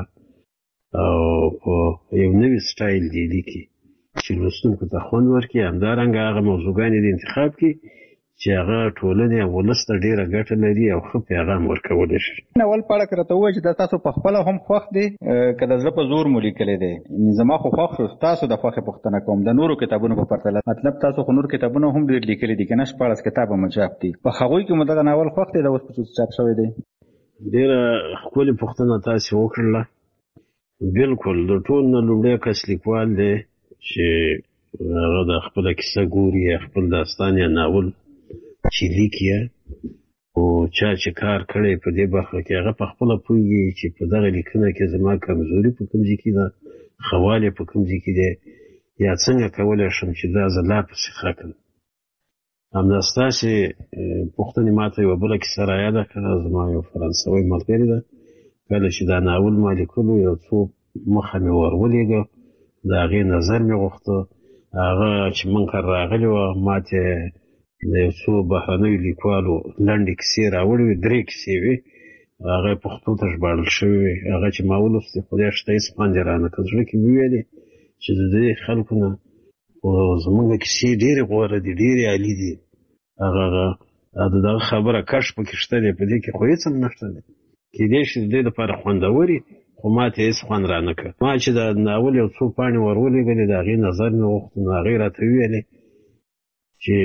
او په یو نوي سټایل دی لیکي چې لوستونکو ته خوند ورکړي همدارنګه هغه موضوعګانې د انتخاب کړي چې هغه ټولنې او ولس ته ډېره ګټه لري او ښه پیغام ورکولی شي. ناول په اړه که راته ووایي چې دا تاسو په خپله هم خوښ دی که د زړه په زور مو لیکلی دی؟ زما خو خوښ شو تاسو د خوښې پوښتنه کوم د نورو کتابونو په پرتله مطلب تاسو خو نور کتابونه هم ډېر لیکلي دي که نه 14 کتابه مو چاپ دي په هغوی کې مو دغه ناول خوښ دی دا اوس په چاپ شوی دی؟ ډېره ښکلې پوښتنه تاسې وکړله. بلکل د ټول نه لومړی کس لیکوال دی چې هغه د خپله کیسه ګوري یا خپل داستان یا ناول چې لیکي او چا چې کار کړی په دې برخه کې هغه په خپله پوهېږي چې په دغه لیکنه کې زما کمزوري په کوم ځای کې ده ښه په کوم ځای کې دی یا څنګه کولی شم چې دا زه لا پسې ښه کړم. همدا ستاسې پوښتنې ما ته یوه بله کیسه رایاده کړه. زما یو فرانسوی ملګري ده کله چې دا ناول ما لیکلو یو څو مخه مې ور ولېږه د هغې نظر مې غوښته هغه چې موږ راغلي وه ما ته د یو څو بهرنیو لیکوالو لنډې کیسې راوړې وې 3 کیسې وې هغه یې پښتو ته ژباړل شوې وې هغه چې ما ولوستې خدای شته هېڅ خوند یې رانه کړ زړه کې مې وویلې چې د دې خلکو نه زموږ کیسې ډېرې غوره دي ډېرې عالي دي هغه د دغه خبره کش پکې شته دی په دې کې خو هېڅ هم نشته دی کېدای شي د دې دپاره خوندورې خو ما ته هېڅ خوند رانه کړ. ما چې د ناول یو څو پاڼې ور ولېږلې د هغې نظر مې وغوښته نو هغې راته وویلې چې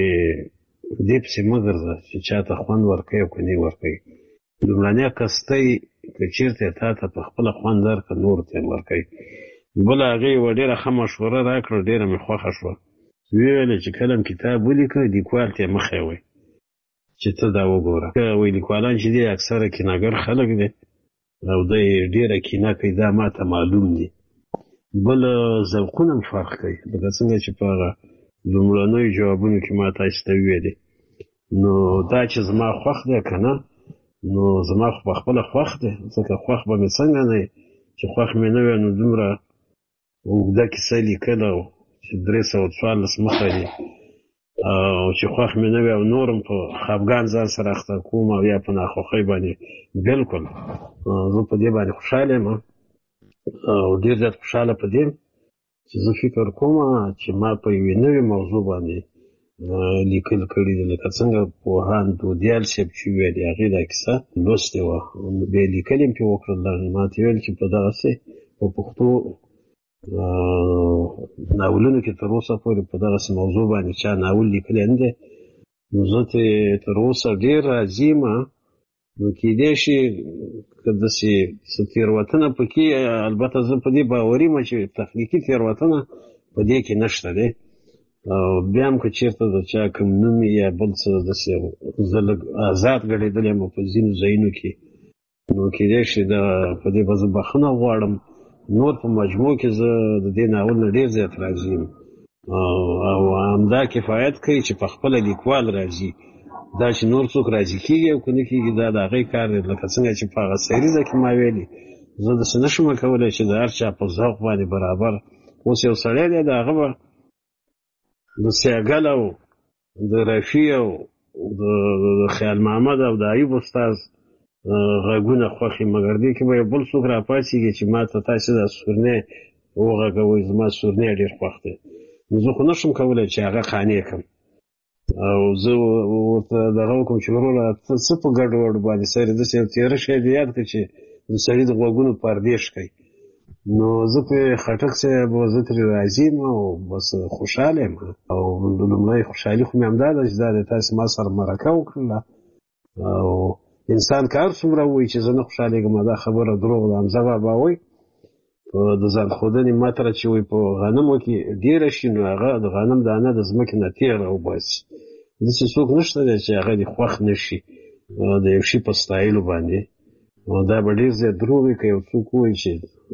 دې پسې مه ګرځه چې چا ته خوند ورکوي او که نه یې ورکوي. لومړنی قصدی که چېرته یې تا ته په خپله خوند درکړه نورو ته یې ورکوي. بله هغې یوه ډېره ښه مشوره راکړه ډېره مې خوښه شوه. ویې چې کله م کتاب ولیکه لیکوال ته یې مه ښیوئ چې ته دا وګوره. وایي لیکوالان چې دي اکثره کینهګر خلک دي او دی ډېره کینه کوي، دا ما ته معلوم دي. بل ذوقونه هم فرق کوي، لکه څنګه چې په هغه لومړنیو جوابونو کې ما تاسو ته ویلې. نو دا چې زما خوښ دی که نه، نو زما خو په خپله خوښ دی، ځکه خوښ به مې څنګه نه وي چې خوښ مې نه وی نو دومره اوږده کیسه لیکله چې 314 مخه دي، او چې خوښ مې نه وي او نورم په خفګان ځان سره اخته کوم او یا په ناخوښۍ باندې بلکل زه په دې باندې خوشحاله یم او ډېر زیات خوشحاله په دې چې زه فکر کوم چې ما په یوې نوې موضوع باندې لیکل کړي دي، لکه څنګه پوهاند دودیال صاحب چې ویلي هغې دا کیسه لوستې وه، بیا یې لیکل یې پرې وکړل. ما ته ویل چې په دغسې په پښتو ناولونو کې تر اوسه پورې په دغسې موضوع باندې چا ناول لیکلی نه دی. نو زه تر اوسه ډېر راضي یم. نو کیدای شي که داسې څه تېروتنه پکې، البته زه په دې باوري یم چې تخنیکي تېروتنه په دې کې نشته دی. او بیا هم که چېرته د چا کوم نوم یا بل څه داسې زه لږ آزاد ګډېدلی یم په ځینو ځایونو کې، نو کیدای شي په دې به زه بخښنه غواړم. نور په مجموع کې زه د دې ناول نه ډېر زیات راضي یم او همدا کفایت کوي چې په خپله لیکوال راضي. دا چې نور څوک راضي کېږي او که نه کېږي دا د هغې کار دی. لکه څنګه چې په هغه سریزه کې ما ویلي، زه داسې نه شم کولی چې د هر چا په ذوق باندې برابر. اوس یو سړی دی، د هغه به د سیاګل او د رفي او د خیال محمد او د ایوب استاز غږونه خوښي، مګر دې کې به یو بل څوک راپاڅېږي چې ما ته تاسې دا سورنی وغږوئ، زما سورنی ډېر خوښ دی. نو زه خو نه شم کولی چې هغه قانع کړم او زه ورته دغه وکړم چې وروره ته څه په ګډوډ باندې سر یې داسې یو تېره شی دې یاد کړه چې د سړي د غوږونو پردې ښکوي. نو زه پرې خټک صاحب زه ترې راضي یم او بس خوشحاله یم. او لومړی خوشحالي خو مې همدا ده چې دا د تاسې ما سره مرکه وکړله. او انسان که هر څومره ووایي چې زه نه خوشحالېږم، دا خبره دروغ ده. حمزه بابا وایي د ځان ښودنې متره چې وایي په غنمو کې ډېره شي، نو هغه د غنم دانه د ځمکې نه تېغ راوباسي. داسې څوک نشته دی چې هغه دې خوښ نه شي د یو شي په ستایلو باندې. دا به ډېر زیات دروغ وي که یو څوک ووایي چې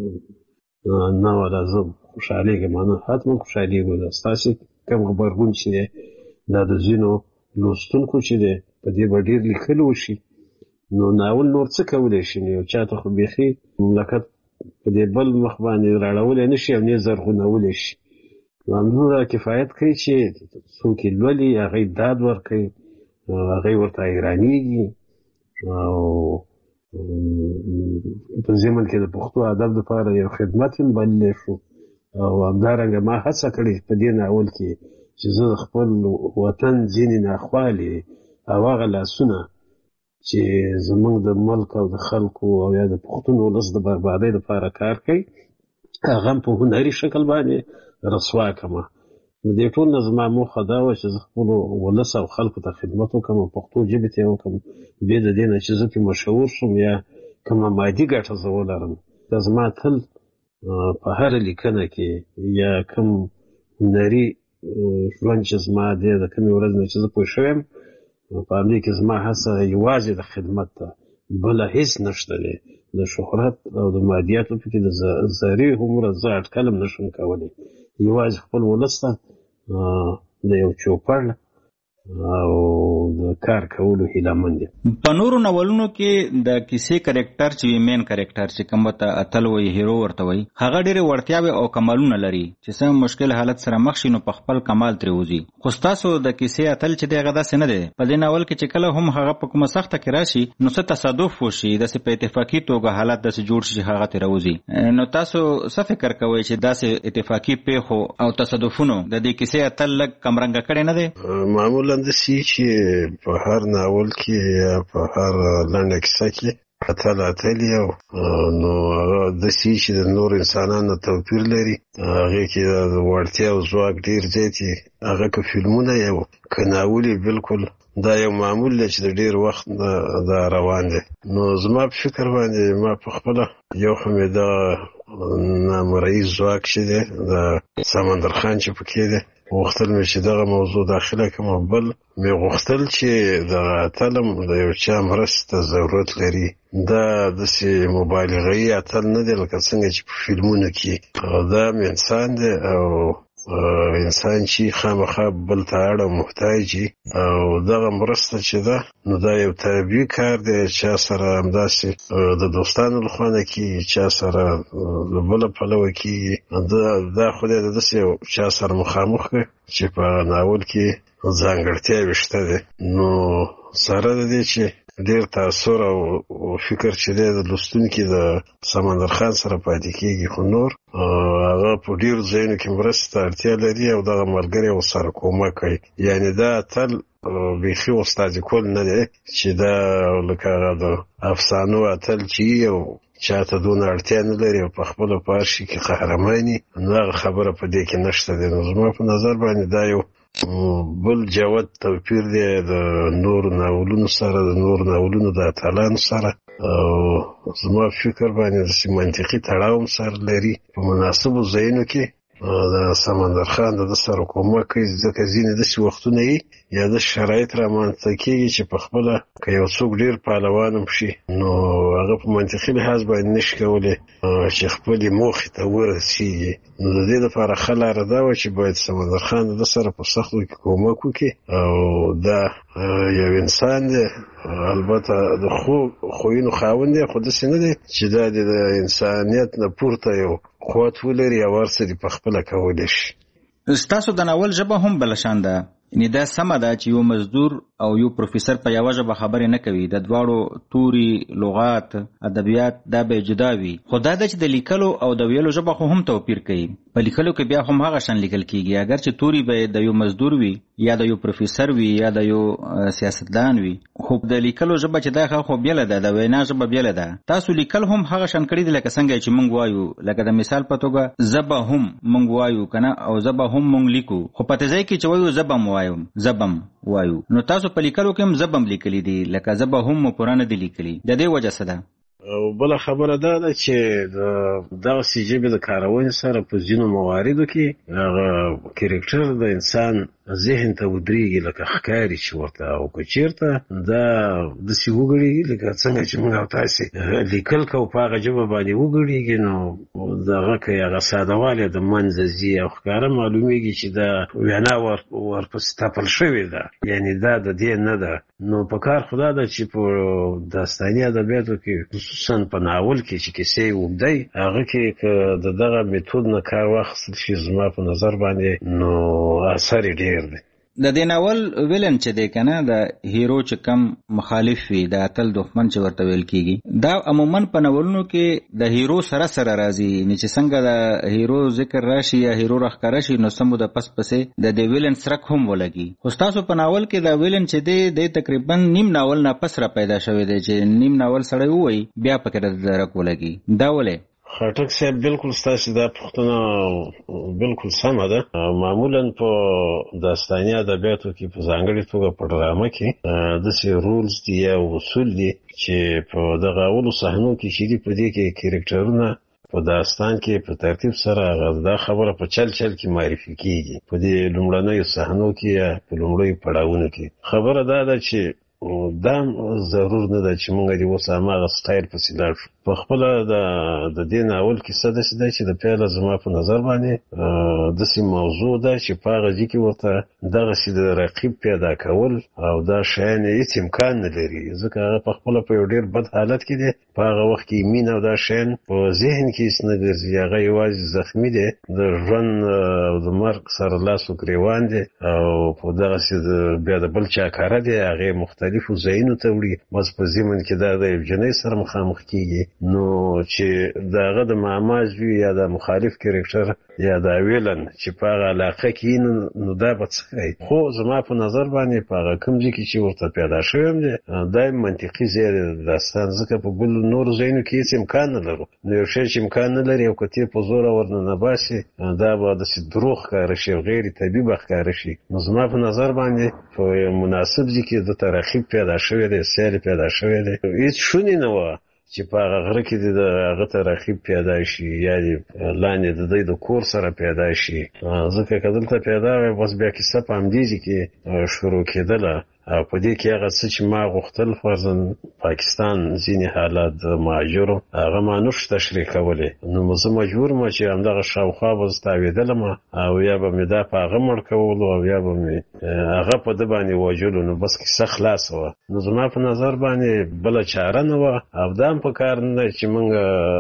نه ولا زه خوشحالېږم. نه، حتما خوشحالېږو. دا ستاسې کوم غبرګون چې دی دا د ځینو لوستونکو چې دی په دې به ډېر لیکل وشي. نو ناول نور څه کولی شي؟ نو یو چا ته خو بیخي مملکت په دې بل مخ باندې راړولی نه شي او نه زرغونولی شي. نو همدومره کفایت کوي چې څوک یې لولي، هغه یې داد ورکوي، هغه یې ورته حیرانېږي. او په ضمن کې د پښتو ادب دپاره یو خدمت هم بللی شو. او همدارنګه ما هڅه کړې په دې ناول کې چې زه د خپل وطن ځینې ناخوالې او هغه لاسونه چې زمونږ د ملک او د خلکو او یا د پښتون ولس د بربادۍ لپاره کار کوي، هغه هم په هنري شکل باندې رسوا کړمه. د دې ټول نه زما موخه دا وه چې زه خپلو ولس او خلکو ته خدمت وکړم او پښتو ژبې ته یې وکړم، بې د دې نه چې زه پرې مشهور شم یا کومه مادي ګټه زه ولرم. دا زما تل په هره لیکنه کې یا کوم هنري ژوند چې زما دی د کومې ورځې نه چې زه پوه شوی یم، په همدې کې زما هڅه یوازې د خدمت ده، بله هېڅ نشته دی. د شهرت او د مادیاتو پکې د ذرې هومره زه اټکل هم نشم کولی. یوازې خپل ولس ته د یو چوپړ او د کار کولو هیله مند یم. په نورو ناولونو کې د کیسې کرکټر چې وي، مین کرکټر چې کوم ته اتل وایي، هیرو ورته وایي، هغه ډېرې وړتیاوې او کمالونه لري چې څه مشکل حالت سره مخ شي نو په خپل کمال ترې وځي. خو ستاسو د کیسې اتل چې دی هغه داسې نه دی. په دې ناول کې چې کله هم هغه په کومه سخته کې راشي نو څه تصادف وشي، داسې په اتفاقي توګه حالت داسې جوړ شي چې هغه ترې راوځي. نو تاسو څه فکر کوئ چې داسې اتفاقي پیښو او تصادفونو د دې کیسې اتل لږ کمرنګه کړی نه دی؟ معمولا داسې چې په هر ناول کې یا په هر لنډه کیسه کې اتل یو نو هغه داسې چې د نور انسانانو توپیر لري، هغې کې د وړتیا او ځواک ډېر زیات وي هغه که فلمونه یو که ناولې بالکل دا یو معمول دی چې د ډېر وخت دا روان دی. نو زما په فکر باندې ما په خپله یو خو مې دا نامرئي ځواک چې دی د سمندر خان چې پکې دی غوښتل مې چې دغه موضوع داخله کړم، بل مې غوښتل چې دغه اتلم د یو چا مرستې ته ضرورت لري. دا داسې مبالغه‌يي اتل نه دی لکه څنګه چې په فلمونو کې. دا انسان دی او انسان چې خامخا بل ته اړ او محتاج او دغه مرسته چې ده نو دا یو طبیعي کار دی. چا سره همداسې د دوستانو لخوا نه کېږي، چا سره د بله پلوه کېږي. دا خدای د داسې یو چا سره مخامخ کړي چې په ناول کې ځانګړتیاوې شته دي. نو سره د دې چې ډېر تاثر او فکر چې دی د لوستونکي د سمندر خان سره پاتې کېږي، خو نور هغه په ډېرو ځایونو کې مرستې ته اړتیا لري او دغه ملګري ورسره کومک کوي. یعنې دا اتل بیخي استادي کول نه دی چې دا لکه هغه د افسانو اتل چې یو چاته دونه اړتیا نه لري او په خپله په هر شي کې قهرماني، نو هغه خبره په دې کې نشته دی. نو زما په نظر باندې دا یو بل جوت توپیر دی د نورو ناولونو سره، د نورو ناولونو د اتلانو سره، او زما فکر باندې داسې منطقي تړاو هم سره لري. په مناسبو ځایونو کې د سمندر خان د ده سره کومک کوي، ځکه ځینې داسې وختونه یي یا د شرایط رامنځته کېږي چې په خپله که یو څوک ډېر پهلوان هم شي نو هغه په منطقي لحاظ باندې نشي کولی چې خپلې موخې ته ورسېږي. نو د دې لپاره ښه لاره دا وه چې باید سمندر خان د ده سره په سختو کې کومک وکړي. او دا یو انسان دی، البته د خویونو خاوند دی، خو داسې نه دی چې دا د انسانیت نه پورته یو قوت ولري او هر څه دې په خپله کولی شي. ستاسو د ناول ژبه هم بله شان ده، یعنې دا سمه ده چې یو مزدور او یو پروفیسر په یوه ژبه خبرې نه کوي، د دواړو توري، لغات، ادبیات دا به جدا وي. خو دا ده چې د لیکلو او د ویلو ژبه خو هم توپیر کوي. په لیکلو کې بیا هم هغه شان لیکل کېږي، اگر چې توري به د یو مزدور وي یا د یو پروفیسر وي یا د یو سیاستدان وي، خو د لیکلو ژبه چې دا خو بیله ده، د وینا ژبه بیله ده. تاسو لیکل هم هغه شان کړي دي لکه څنګه چې موږ وایو، لکه د مثال په توګه زبه هم موږ وایو کنه، او زبه هم موږ لیکو، خو په تځای کې چې وایو زبم وایو. نو تاسو په لیکلو کې هم زبم لیکلي دي، لکه زبه هم مو پوره نه دي لیکلي. د دې وجه څه ده؟ او بله خبره دا ده چې دغسې ژبې د کارونې سره په ځینو مواردو کې هغه کرکټر د انسان ذهن ته ودرېږي لکه ښکاري چې ورته، او که چېرته دا داسې وګړېږي لکه څنګه چې موږ او تاسې لیکل کوو په هغه ژبه باندې وګړېږي، نو دغه که هغه سادهوالی د منځه ځي او ښکاره معلومېږي چې دا وینا ورپسې تپل شوې ده، یعنې دا د دې نه ده. نو په کار خو دا ده چې په داستاني ادبیاتو کې خصوصا په ناول کې چې کیسې اوږدی هغه کې که د دغه میتود نه کار واخیستل شي زما په نظر باندې نو اثر یې ډېر دی. د دې ناول ویلن چې دی کنه، د هیرو چې کم مخالف وي، د اتل دښمن چې ورته ویل کیږي، دا عموما په ناولونو کې د هیرو سره راځي، نه چې څنګه د هیرو ذکر راشي یا هیرو راښکاره شي نو سمو د پس پسې د دې ویلن سرک هم ولګي. خو ستاسو په ناول کې د ویلن چې دی تقریبا نیم ناول نه پس را پیدا شوی دی، چې نیم ناول سړی ووایي بیا پکې د درک ولګي. دا ولې؟ خټک صاحب بالکل ستاسې دا پوښتنه بالکل سمه ده. معمولا په داستاني ادبیاتو کې په ځانګړې توګه په ډرامه کې داسې رولز دي یا اصول دي چې په دغه اولو صحنو کې چې دي په دې کې کرکټرونه په داستان کې په ترتیب سره دا خبره په چل کې معرفي کېږي. په دې لومړنیو صحنو کې یا په لومړیو پړاوونو کې خبره دا ده چې دا ضرور نه ده چې موږ دې اوس هماغه سټایل پسې لاړ شو. په خپله د دې ناول کیسه داسې ده چې د پیله زما په نظر باندې داسې موضوع ده چې په هغه ځای کې ورته دغسې د رقیب پیدا کول او دا شیان هېڅ امکان نه لري، ځکه هغه په خپله په یو ډېر بد حالت کې دی. په هغه وخت کې مینه او دا شیان په ذهن کې هېڅ نه ګرځي، هغه یوازې زخمي دی، د ژوند او د مرګ سره لاس و ګرېوان دی او په دغسې بیا د بل چا کاره دی، هغې مختلف مختلفو ځایونو ته وړي، بس په ضمن کې دا د یو جنۍ سره مخامخ کیږي، نو چې دغه د معماز وي یا د مخالف کرکټر یا د ویلن چې په هغه علاقه کې نو دا به څه کوي. خو زما په نظر باندې په هغه کوم ځای کې چې ورته پیدا شوی دی دا منطقي ځای دی د داستان، ځکه په بل نور ځایونو کې هېڅ امکان نه لرو. نو یو شی چې امکان نه لري او که ته په زوره ورننه باسي دا به داسې دروغ ښکاره شي او غیر طبیعي به ښکاره شي. نو زما په نظر باندې په مناسب ځای کې د ترخیب پیدا شوی دی، سیالي پیدا شوی دی. هېڅ شونې نه وه چې په هغه غره کې د هغه ته رقیب پیدا شي یا لاندې د دوی د کور سره پیدا شي، ځکه که دلته پیدا وي بس بیا کیسه په همدې ځای کې شروع کېدله. او په دې کې هغه څه چې ما غوښتل فرضاً پاکستان ځینې حالات د مهاجرو هغه ما نشو تشریح کولی، نو زه مجبور م چې همدغه شاوخوا به زه تاوېدلم او یا به مې دا په هغه مړ کولو او یا به مې هغه په ده باندې وژلو، نو بس کیسه خلاصه وه. نو زما په نظر باندې بله چاره نه وه او دا هم په کار نه ده چې موږ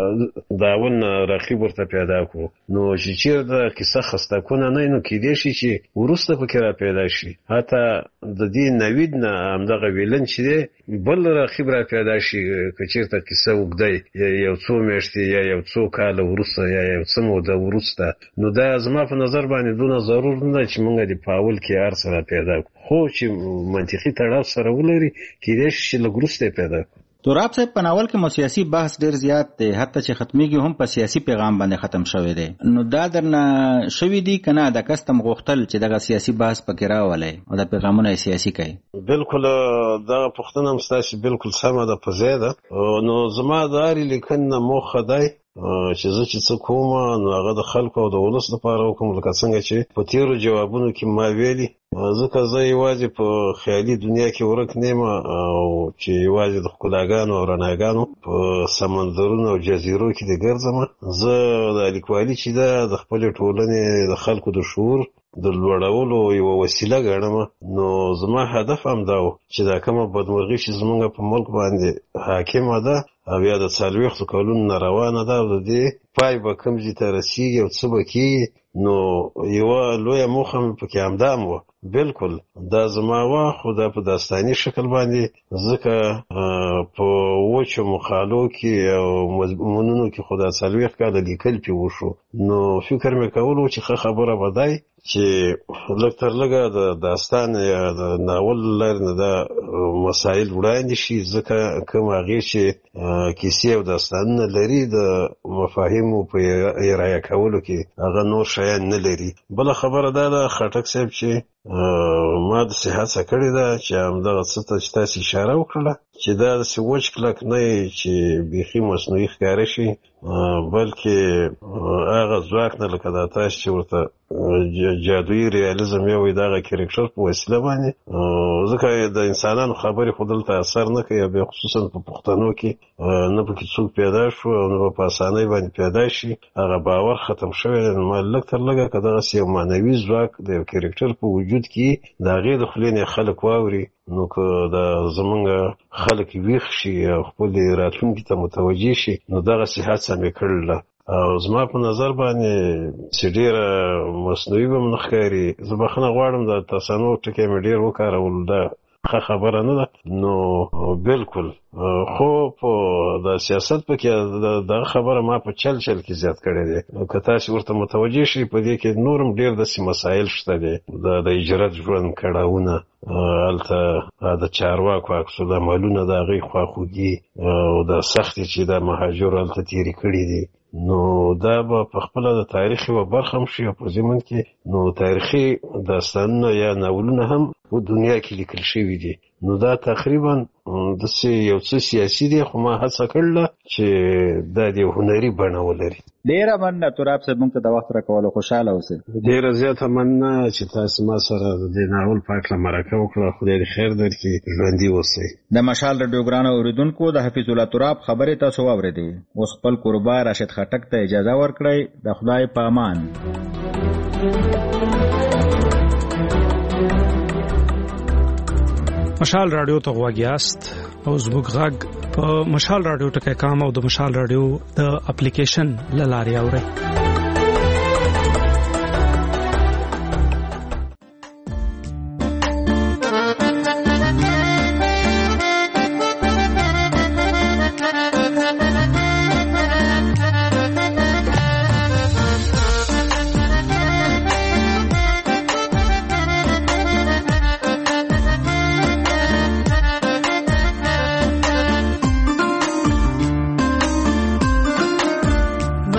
د اول نه رقیب ورته پیدا کړو. نو چې چېرته کیسه خستکونه نه نو کیدای شي چې وروسته پکې را پیدا شي، حتی د دې نوید نه همدغه ویلن چې دی بل رقیب را پیدا شي که چېرته کیسه اوږده یو څو میاشتې یا یو څو کاله وروسته یا یو څه موده وروسته. نو دا زما په نظر باندې دونه ضرور نه ده چې موږ د په اول کې هر څه را پیدا کړو، خو چې منطقي تړاو سره ولري کیدای شي چې لږ وروسته پیدا کړو. تراب صاحب په ناول کې مو سیاسي بحث ډیر زیات دی، حتی چې ختمیږي هم په سیاسي پیغام باندې ختم شوی دی. نو دا درنه شوی دی کنه د کستم غوښتل چې دغه سیاسي بحث پکې راولي او د پیغامونه سیاسي کوي؟ بالکل دا پوښتنه هم ستاسو بالکل سمه ده، په ځای ده. نو زما د هرې لیکنې موخه دی چې زه چې څه کوم نو هغه د خلکو او د ولس لپاره وکړم، لکه څنګه چې په تیرو جوابونو کې ما ویلي، ځکه زه یوازې په خیالي دنیا کې ورک نه یم او چې یوازې د ښکلاګانو او رڼاګانو په سمندرونو او جزیرو کې دې ګرځم. زه د لیکوالي چې ده د خپلې ټولنې د خلکو د شعور د لوړولو یوه وسیله ګڼم. نو زما هدف هم دا و چې دا کومه بدمرغي چې زموږ په ملک باندې حاکمه ده او یا د 40 کلونو نه روانه ده او د دې پای به کوم ځای ته رسېږي او څه به کېږي، نو یوه لویه موخه مې پکې همدا هم وه. بالکل دا زما وه، خو دا په داستاني شکل باندې، ځکه په وچو مقالو کې او مضمونونو کې خو دا 40 کاله لیکل پې وشو. نو فکر مې کولو چې ښه خبره به دی چې لږ تر لږه د داستان یا د ناول لارې نه دا مسایل وړاندې شي، ځکه کوم هغې چې کیسې او داستانونه لري د مفاهیمو په ارایه کولو کې هغه نور شیان نه لري. بله خبره دا ده خټک صاحب چې ما داسې هڅه کړې ده چې همدغه څه ته چې تاسې اشاره وکړله چې دا داسې وچ کلک نه وي چې بیخي مصنوعي ښکاره شي، بلکې هغه ځواک نه لکه دا تاسې چې ورته جادویي ریالیزم یا وایي د هغه کرکټر په وسیله باندې، ځکه د انسانانو خبرې خو دلته اثر نه کوي، بیا خصوصا په پښتنو کې نه پکې څوک پیدا شو او نه په اسانۍ باندې پیدا شي، هغه باور ختم شوی دی. نو لږ تر لږه که دغسې یو معنوي ځواک د یو کرکټر په وجود کې د هغې د خولې نه خلک واوري، نو که د زمونږ خلک ویښ شي او خپلې راتلونکي ته متوجه شي، نو دغسې هڅه مې کړله. او زما په نظر باندې چې ډېره مصنوعي به م نه ښکاري. زه بخښنه غواړم د تصنع ټکي مې ډېر وکارول، دا ښه خبره نه ده. نو بالکل خو په د سیاست پکې دغه خبره ما په چل کې زیات کړې دی. که تاسې ورته متوجه شئ په دې کې نورم ډېر داسې مسایل شته دی، د هجرت ژوند کړاوونه، هلته د چارواکو عکس العملونه د هغوی خواخوږي او د سختې چې د مهاجرو هلته تېرې کړي دي. نو دا به په خپله د تاریخ یوه برخه هم شي او په ضمن کې نو تاریخي داستانونه یا ناولونه هم په دنیا کې لیکل شوي دي. نو دا تقریبا داسې یو څه سیاسي دی، خو ما هڅه کړله چې دا د هنري بڼه ولري. ډېره مننه تراب صاحب، موږ ته د وخت راکولو خوشحاله اوسئ. ډېره زیاته مننه چې تاسې ما سره د دې ناول په هکله مرکه وکړه. خدای دې خیر درکړي، ژوندي اوسئ. د مشال راډیو ګرانو اورېدونکو، د حفیظ الله تراب خبرې تاسو واورېدې. اوس خپل کوربه راشد خټک ته اجازه ورکړئ. د خدای په امان. مشال رادیو ته غوږ یاست او زموږ غږ په مشال رادیو .com او د مشال رادیو د اپلیکیشن له لارې اورئ.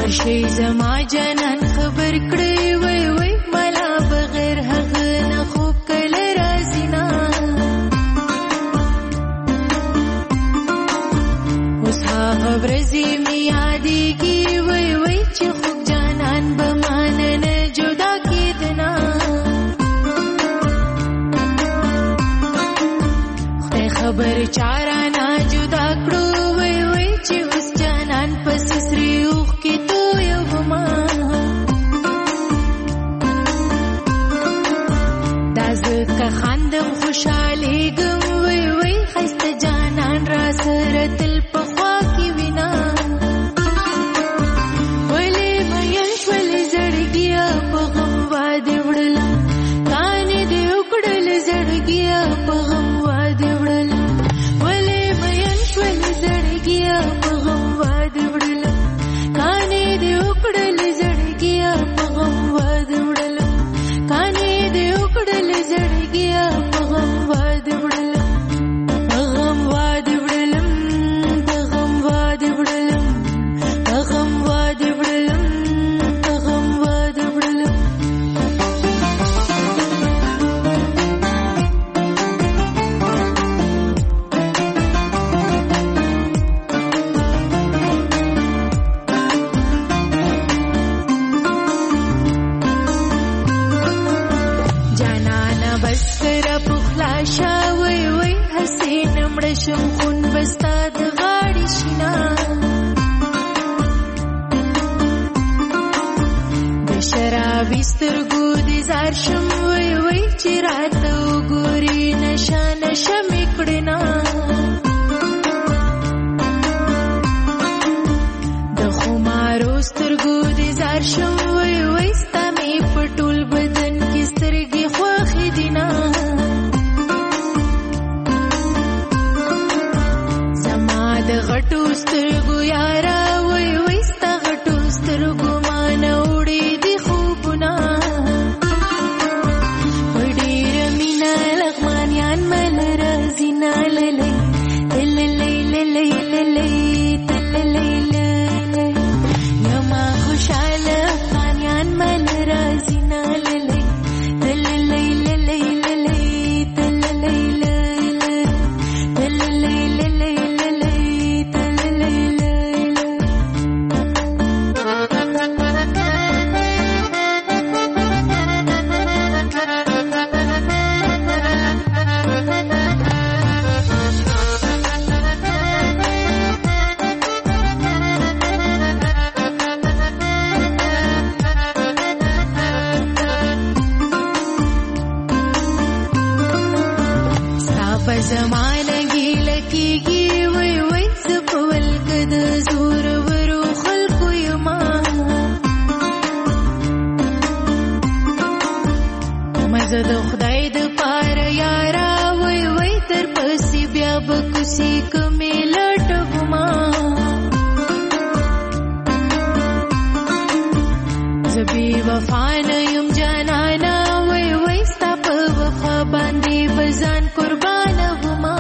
هرشي زما جنان خبر کړی وای وای ملا بغیر هغه نه خوب کله راځي نه اوس هغه ورځې مې یادېږي وای وای چې خوب جانان به مانه نه جدا کېدنه خدای خبر چاره نه جدا کړو وای وای چې اوس جانان پس سری اوخ کې تو یو ما دا زکه خندم خوشالېږم وای وای ښایسته جانان را سره تل په خوا کې وینا ولې مین شولې زړګیا په غم واده وړله کانې دې وکړل زړګیا په غم واده وړله ولې مین شولې زړګیا په غم واده وړله کانې دې وکړل زړګیا په غم واده وړله کانې دې وکړل زړګیا په غم واده وړله په غم واده وړلم په غم واده وړلم په غم واده وړلم په غم واده وړلم جانانا بس کرا پخلا شاوی وی حسین مړشم خون بستا د غاړې شینا د شرابي سترګو دې زار شم وی وی چې راته وګوري نشه نشه مې کړنا د خمارو سترګو دې زار شم وی وی ستا مې په ټول بدن کې سترګې خوښې دي نه زما د غټو سترګو یاره وای وای ستا غټو سترګو مانه وړي دي خوبونه په ډېره مینه لغمانیان مل راځي نه للی تللی للی للی تللی للی یما خوشحاله افغانیان مل راځي نه للی تللی للی للی تللی للی تللی للی للی تللی للی ستا په زمانه ګیله کېږي وای وای زه په ولکه د زورورو خلکو یما مزه د خدای د پاره یاره وای وای تر پسې بیا به کوسې کمې لټوما زه بې وفا نه یم جانانه وای وای ستا په وفا باندې به ځان قربانه وما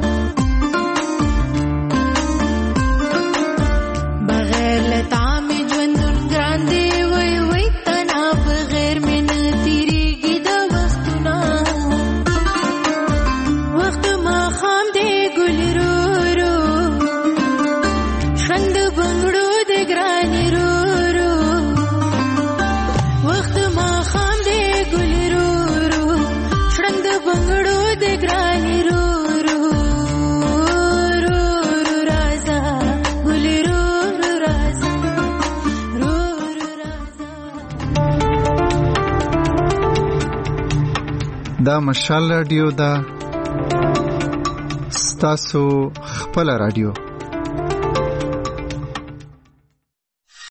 بغیر له تا مې ژوندون ګران دی وای وای تنا بغیر مې نه تېرېږي د وختونه وخت ماښام دی ګل رو رو شرنګ د بنګړو د ګرانې رو رو وخت ماښام دی ګل رو رو شرنګ د بنګړو د ګرانې رو رو رو رو رازا ګل رو رو رازا رو رو رازا دا مشال رادیو دا ستاسو خپل رادیو